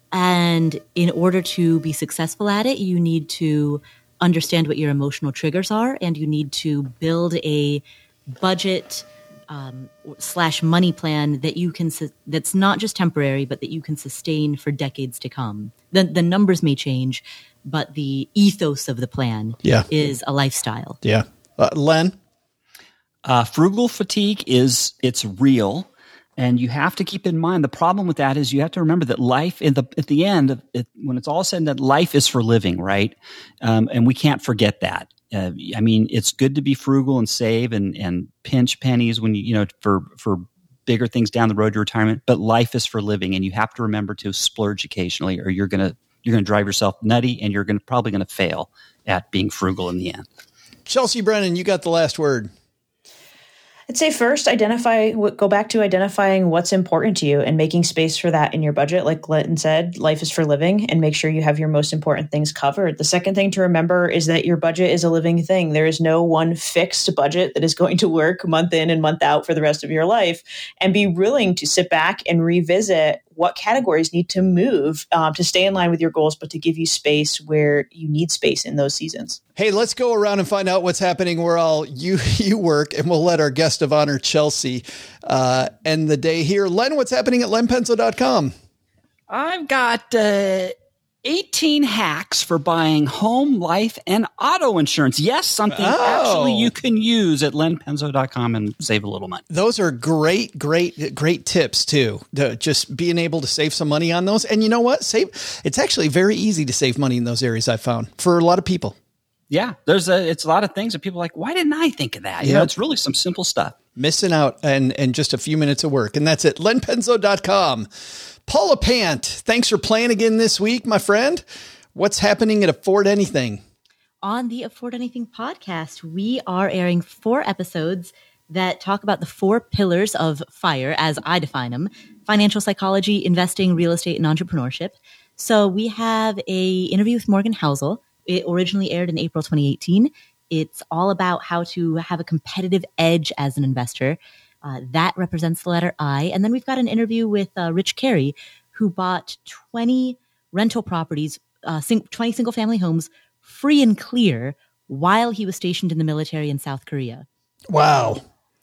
And in order to be successful at it, you need to understand what your emotional triggers are, and you need to build a budget um, slash money plan that you can su- that's not just temporary, but that you can sustain for decades to come. The, the numbers may change, but the ethos of the plan yeah. is a lifestyle. Yeah. Uh, Len? Uh, frugal fatigue is, it's real. And you have to keep in mind, the problem with that is you have to remember that life in the, at the end, it, when it's all said and done, life is for living, right? Um, and we can't forget that. Uh, I mean, it's good to be frugal and save and, and pinch pennies when you, you know, for, for bigger things down the road to retirement, but life is for living, and you have to remember to splurge occasionally, or you're going to, you're going to drive yourself nutty, and you're going to probably going to fail at being frugal in the end. Chelsea Brennan, you got the last word. I'd say first, identify, go back to identifying what's important to you and making space for that in your budget. Like Clinton said, life is for living, and make sure you have your most important things covered. The second thing to remember is that your budget is a living thing. There is no one fixed budget that is going to work month in and month out for the rest of your life. And be willing to sit back and revisit what categories need to move um, to stay in line with your goals, but to give you space where you need space in those seasons. Hey, let's go around and find out what's happening where all you you work, and we'll let our guest of honor, Chelsea, uh, end the day here. Len, what's happening at len penzo dot com? I've got uh, eighteen hacks for buying home, life, and auto insurance. Yes, something Oh. actually you can use at len penzo dot com and save a little money. Those are great, great, great tips too. To just being able to save some money on those. And you know what? Save. It's actually very easy to save money in those areas, I found, for a lot of people. Yeah, there's a, it's a lot of things that people are like, why didn't I think of that? You Yep. know, it's really some simple stuff. Missing out and, and just a few minutes of work. And that's it. len penzo dot com. Paula Pant, thanks for playing again this week, my friend. What's happening at Afford Anything? On the Afford Anything podcast, we are airing four episodes that talk about the four pillars of FIRE, as I define them: financial psychology, investing, real estate, and entrepreneurship. So we have a interview with Morgan Housel. It originally aired in April twenty eighteen. It's all about how to have a competitive edge as an investor. Uh, that represents the letter I. And then we've got an interview with uh, Rich Carey, who bought twenty rental properties, uh, sing- twenty single-family homes, free and clear, while he was stationed in the military in South Korea. Wow.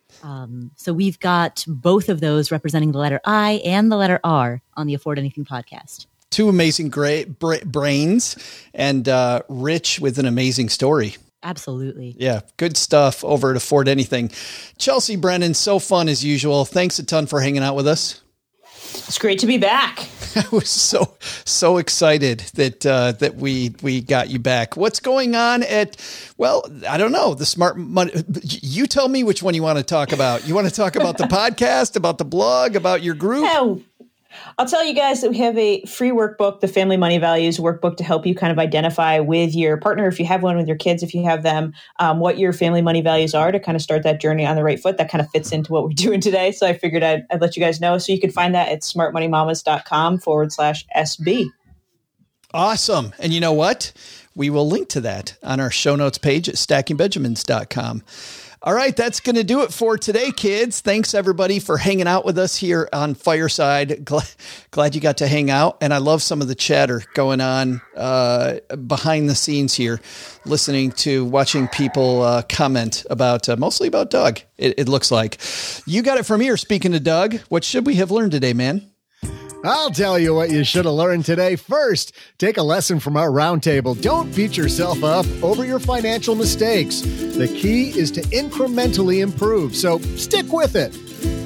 Um, so we've got both of those representing the letter I and the letter R on the Afford Anything podcast. Two amazing great bra- brains, and uh, Rich with an amazing story. Absolutely. Yeah, good stuff over at Afford Anything. Chelsea Brennan, so fun as usual. Thanks a ton for hanging out with us. It's great to be back. I was so so excited that uh, that we we got you back. What's going on at? Well, I don't know. The Smart Money. You tell me which one you want to talk about. You want to talk about the podcast, about the blog, about your group? Oh, I'll tell you guys that we have a free workbook, the Family Money Values workbook, to help you kind of identify with your partner, if you have one, with your kids, if you have them, um, what your family money values are, to kind of start that journey on the right foot. That kind of fits into what we're doing today. So I figured I'd, I'd let you guys know. So you can find that at smartmoneymamas.com forward slash SB. Awesome. And you know what? We will link to that on our show notes page at stacking benjamins dot com. All right, that's going to do it for today, kids. Thanks, everybody, for hanging out with us here on Fireside. Glad, glad you got to hang out. And I love some of the chatter going on uh, behind the scenes here, listening to, watching people uh, comment about, uh, mostly about Doug, it, it looks like. You got it from here. Speaking of Doug, what should we have learned today, man? I'll tell you what you should have learned today. First, take a lesson from our roundtable. Don't beat yourself up over your financial mistakes. The key is to incrementally improve, so stick with it.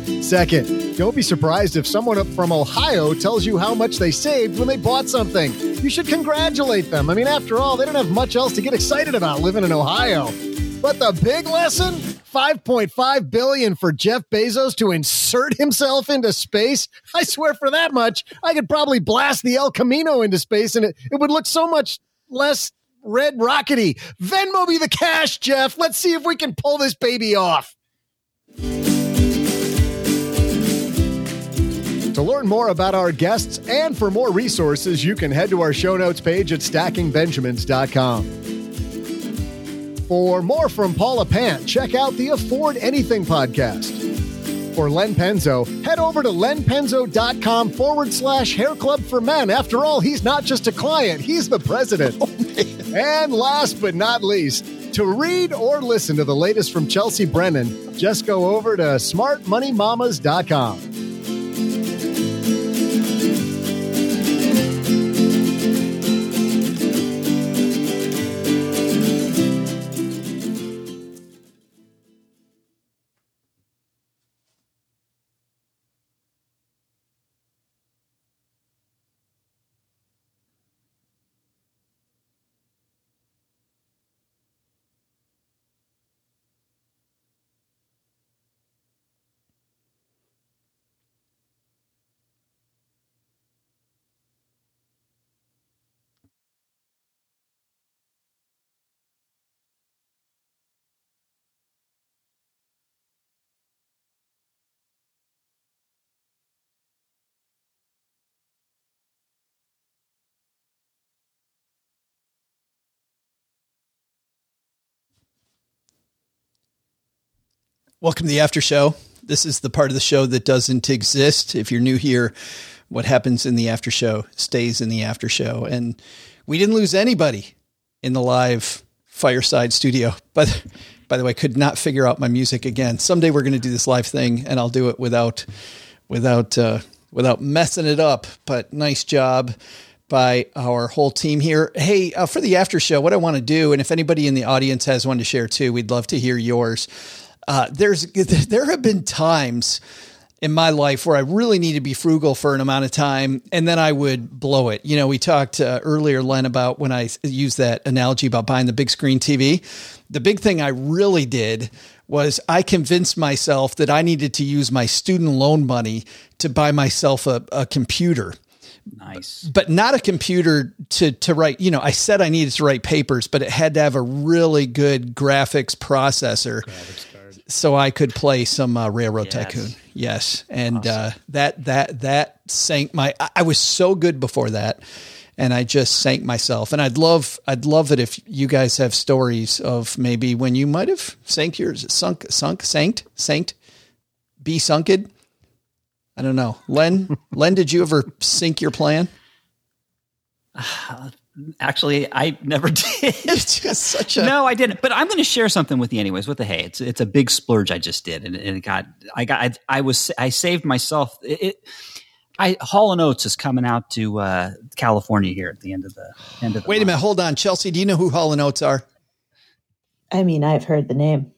Second, don't be surprised if someone up from Ohio tells you how much they saved when they bought something. You should congratulate them. I mean, after all, they don't have much else to get excited about living in Ohio. But the big lesson, five point five billion dollars for Jeff Bezos to insert himself into space. I swear for that much, I could probably blast the El Camino into space and it, it would look so much less red rockety. Venmo me the cash, Jeff. Let's see if we can pull this baby off. To learn more about our guests and for more resources, you can head to our show notes page at stacking benjamins dot com. For more from Paula Pant, check out the Afford Anything podcast. for Len Penzo, head over to lenpenzo.com forward slash hair club for men. After all, he's not just a client, he's the president. Oh, and last but not least, to read or listen to the latest from Chelsea Brennan, just go over to smart money mamas dot com. Welcome to the after show. This is the part of the show that doesn't exist. If you're new here, what happens in the after show stays in the after show. And we didn't lose anybody in the live fireside studio. But by the way, could not figure out my music again. Someday we're going to do this live thing and I'll do it without, without, uh, without messing it up. But nice job by our whole team here. Hey, uh, for the after show, what I want to do, and if anybody in the audience has one to share too, we'd love to hear yours. Uh, there's, there have been times in my life where I really need to be frugal for an amount of time and then I would blow it. You know, we talked uh, earlier, Len, about when I used that analogy about buying the big screen T V. The big thing I really did was I convinced myself that I needed to use my student loan money to buy myself a, a computer. Nice. But not a computer to, to write, you know, I said I needed to write papers, but it had to have a really good graphics processor. Graphics. So I could play some uh, Railroad yes. Tycoon. Yes. And awesome. uh, that, that, that sank my, I, I was so good before that and I just sank myself. And I'd love, I'd love it if you guys have stories of maybe when you might've sank yours, sunk, sunk, sanked, sanked, be sunked. I don't know. Len, Len, did you ever sink your plan? Uh, Actually, I never did. It's just such a no, I didn't. But I'm going to share something with you anyways. With the hey, it's it's a big splurge I just did, and, and it got I got I, I was I saved myself. It, it I Hall and Oates is coming out to uh, California here at the end of the end of the Wait month. a minute, hold on, Chelsea. Do you know who Hall and Oates are? I mean, I've heard the name.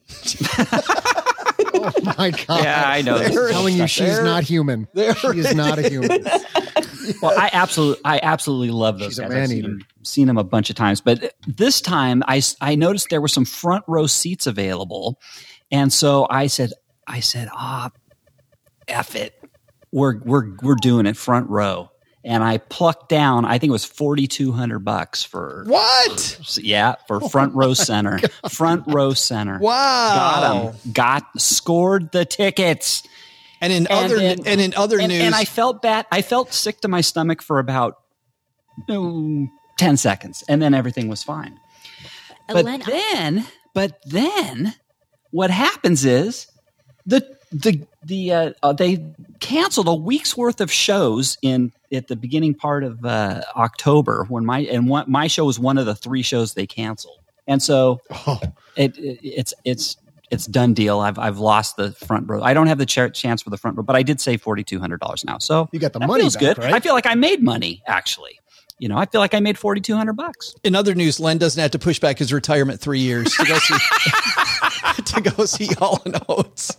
Oh my God! Yeah, I know. I'm telling you, she's there, not human. There she is not a human. Well, I absolutely, I absolutely love those She's a guys. man I've seen eater. them, seen them a bunch of times, but this time I, I noticed there were some front row seats available, and so I said, I said, ah, F it, we're we're we're doing it front row, and I plucked down. I think it was forty two hundred bucks for what? For, yeah, for front row center, front row center. Wow, got them, got scored the tickets. And in and other then, and in other and, news, and I felt bad. I felt sick to my stomach for about oh, ten seconds, and then everything was fine. But Len, then, but then, what happens is the the the uh, uh, they canceled a week's worth of shows in at the beginning part of uh, October when my and one, my show was one of the three shows they canceled, and so Oh. it, it it's it's. It's done deal. I've I've lost the front row. I don't have the ch- chance for the front row, but I did save forty two hundred dollars now. So You got the that money feels back, good. right? I feel like I made money actually. You know, I feel like I made forty two hundred bucks. in other news, Len doesn't have to push back his retirement three years to go see to go see Hall and Oates.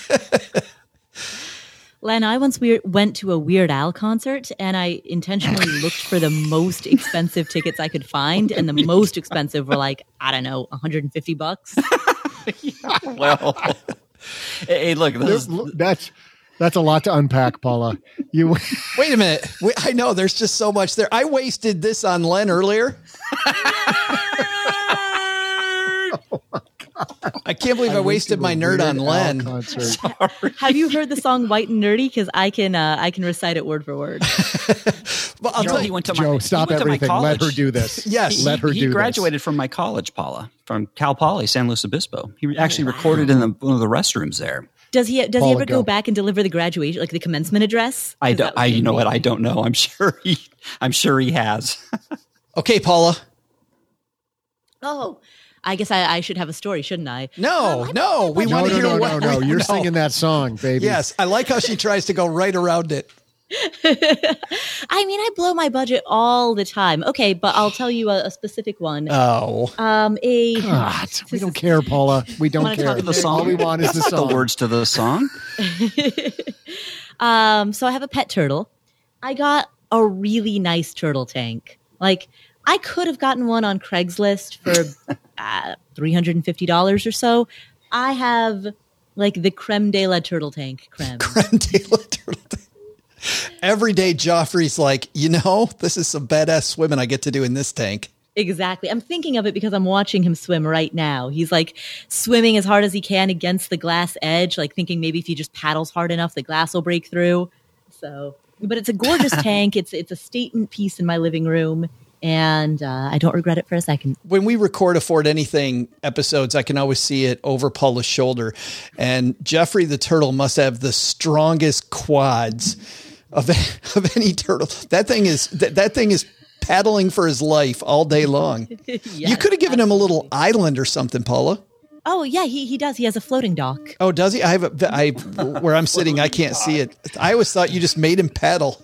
Len, I once we- went to a Weird Al concert, and I intentionally looked for the most expensive tickets I could find, and the most expensive were like, I don't know, one hundred fifty bucks. Yeah, well, hey, look, this, That's that's a lot to unpack, Paula. You Wait a minute. Wait, I know there's just so much there. I wasted this on Len earlier. I can't believe I, I wasted my nerd on Len. Have you heard the song "White and Nerdy"? Because I can, uh, I can recite it word for word. Well, I'll Joe, tell he you, went to Joe, my, stop he went everything. To my Let her do this. Yes, let her he, do He graduated this. from my college, Paula, from Cal Poly, San Luis Obispo. He actually recorded in the, one of the restrooms there. Does he does Paula, he ever go. go back and deliver the graduation, like the commencement address? I, do, That would I be you know what? I amazing. don't know. I'm sure he, I'm sure he has. Okay, Paula. Oh, I guess I, I should have a story, shouldn't I? No, Um, I no, we No, want to no, hear no, what. no, no. we- You're no. singing that song, baby. Yes, I like how she tries to go right around it. I mean, I blow my budget all the time. Okay, but I'll tell you a, a specific one. Oh, Um, a God, we don't care, Paula. We don't Wanna care. talk about the All song? we want is the That's not song. the words to the song. um, so I have a pet turtle. I got a really nice turtle tank. Like, I could have gotten one on Craigslist for uh, three hundred and fifty dollars or so. I have like the creme de la turtle tank creme. creme de la turtle. Every day, Joffrey's like, you know, this is some badass swimming I get to do in this tank. Exactly. I'm thinking of it because I'm watching him swim right now. He's like swimming as hard as he can against the glass edge, like thinking maybe if he just paddles hard enough, the glass will break through. So, but it's a gorgeous tank. It's it's a statement piece in my living room, and uh, I don't regret it for a second. When we record Afford Anything episodes, I can always see it over Paula's shoulder. And Jeffrey the turtle must have the strongest quads of, of any turtle. That thing is that, that thing is paddling for his life all day long. Yes, you could have given him a little island or something, Paula. Oh yeah, he he does. He has a floating dock. Oh, does he? I have a, I where I'm sitting, I can't see it. I always thought you just made him paddle.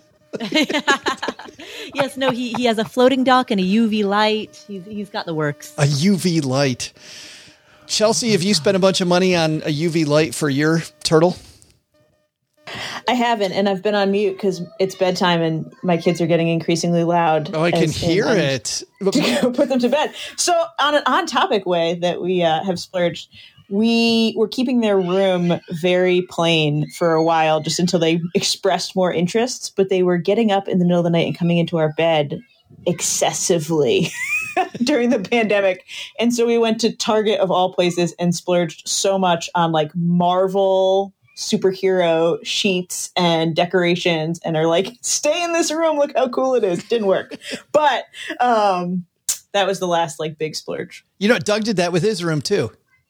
Yes, no, he he has a floating dock and a U V light. He's he's got the works. A U V light. Chelsea, have you spent a bunch of money on a U V light for your turtle? I haven't, and I've been on mute because it's bedtime and my kids are getting increasingly loud. Oh, I can as- hear and- it. to go put them to bed. So on an on-topic way that we uh, have splurged, we were keeping their room very plain for a while, just until they expressed more interests. But they were getting up in the middle of the night and coming into our bed excessively during the pandemic. And so we went to Target of all places and splurged so much on like Marvel superhero sheets and decorations, and are like, stay in this room, look how cool it is. Didn't work, but um that was the last like big splurge. You know, Doug did that with his room too.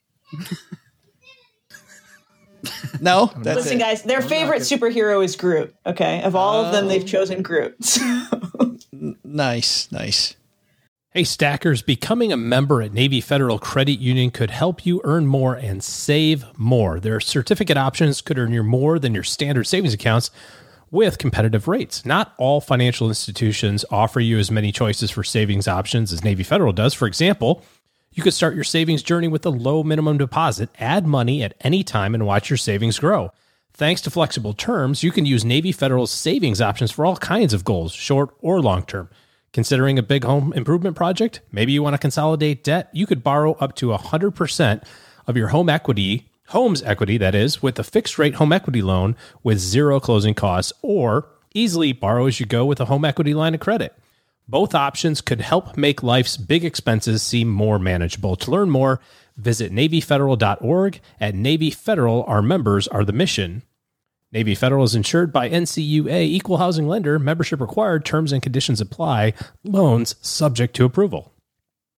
No, that's Listen, it. guys, their favorite superhero is Groot. Okay, of all of them, they've chosen Groot. Nice, nice. Hey, Stackers, becoming a member at Navy Federal Credit Union could help you earn more and save more. Their certificate options could earn you more than your standard savings accounts with competitive rates. Not all financial institutions offer you as many choices for savings options as Navy Federal does. For example, you could start your savings journey with a low minimum deposit, add money at any time, and watch your savings grow. Thanks to flexible terms, you can use Navy Federal's savings options for all kinds of goals, short or long term. Considering a big home improvement project? Maybe you want to consolidate debt? You could borrow up to one hundred percent of your home equity, home's equity, that is, with a fixed rate home equity loan with zero closing costs, or easily borrow as you go with a home equity line of credit. Both options could help make life's big expenses seem more manageable. To learn more, visit Navy Federal dot org. At Navy Federal, our members are the mission. Navy Federal is insured by N C U A, equal housing lender, membership required, terms and conditions apply, loans subject to approval.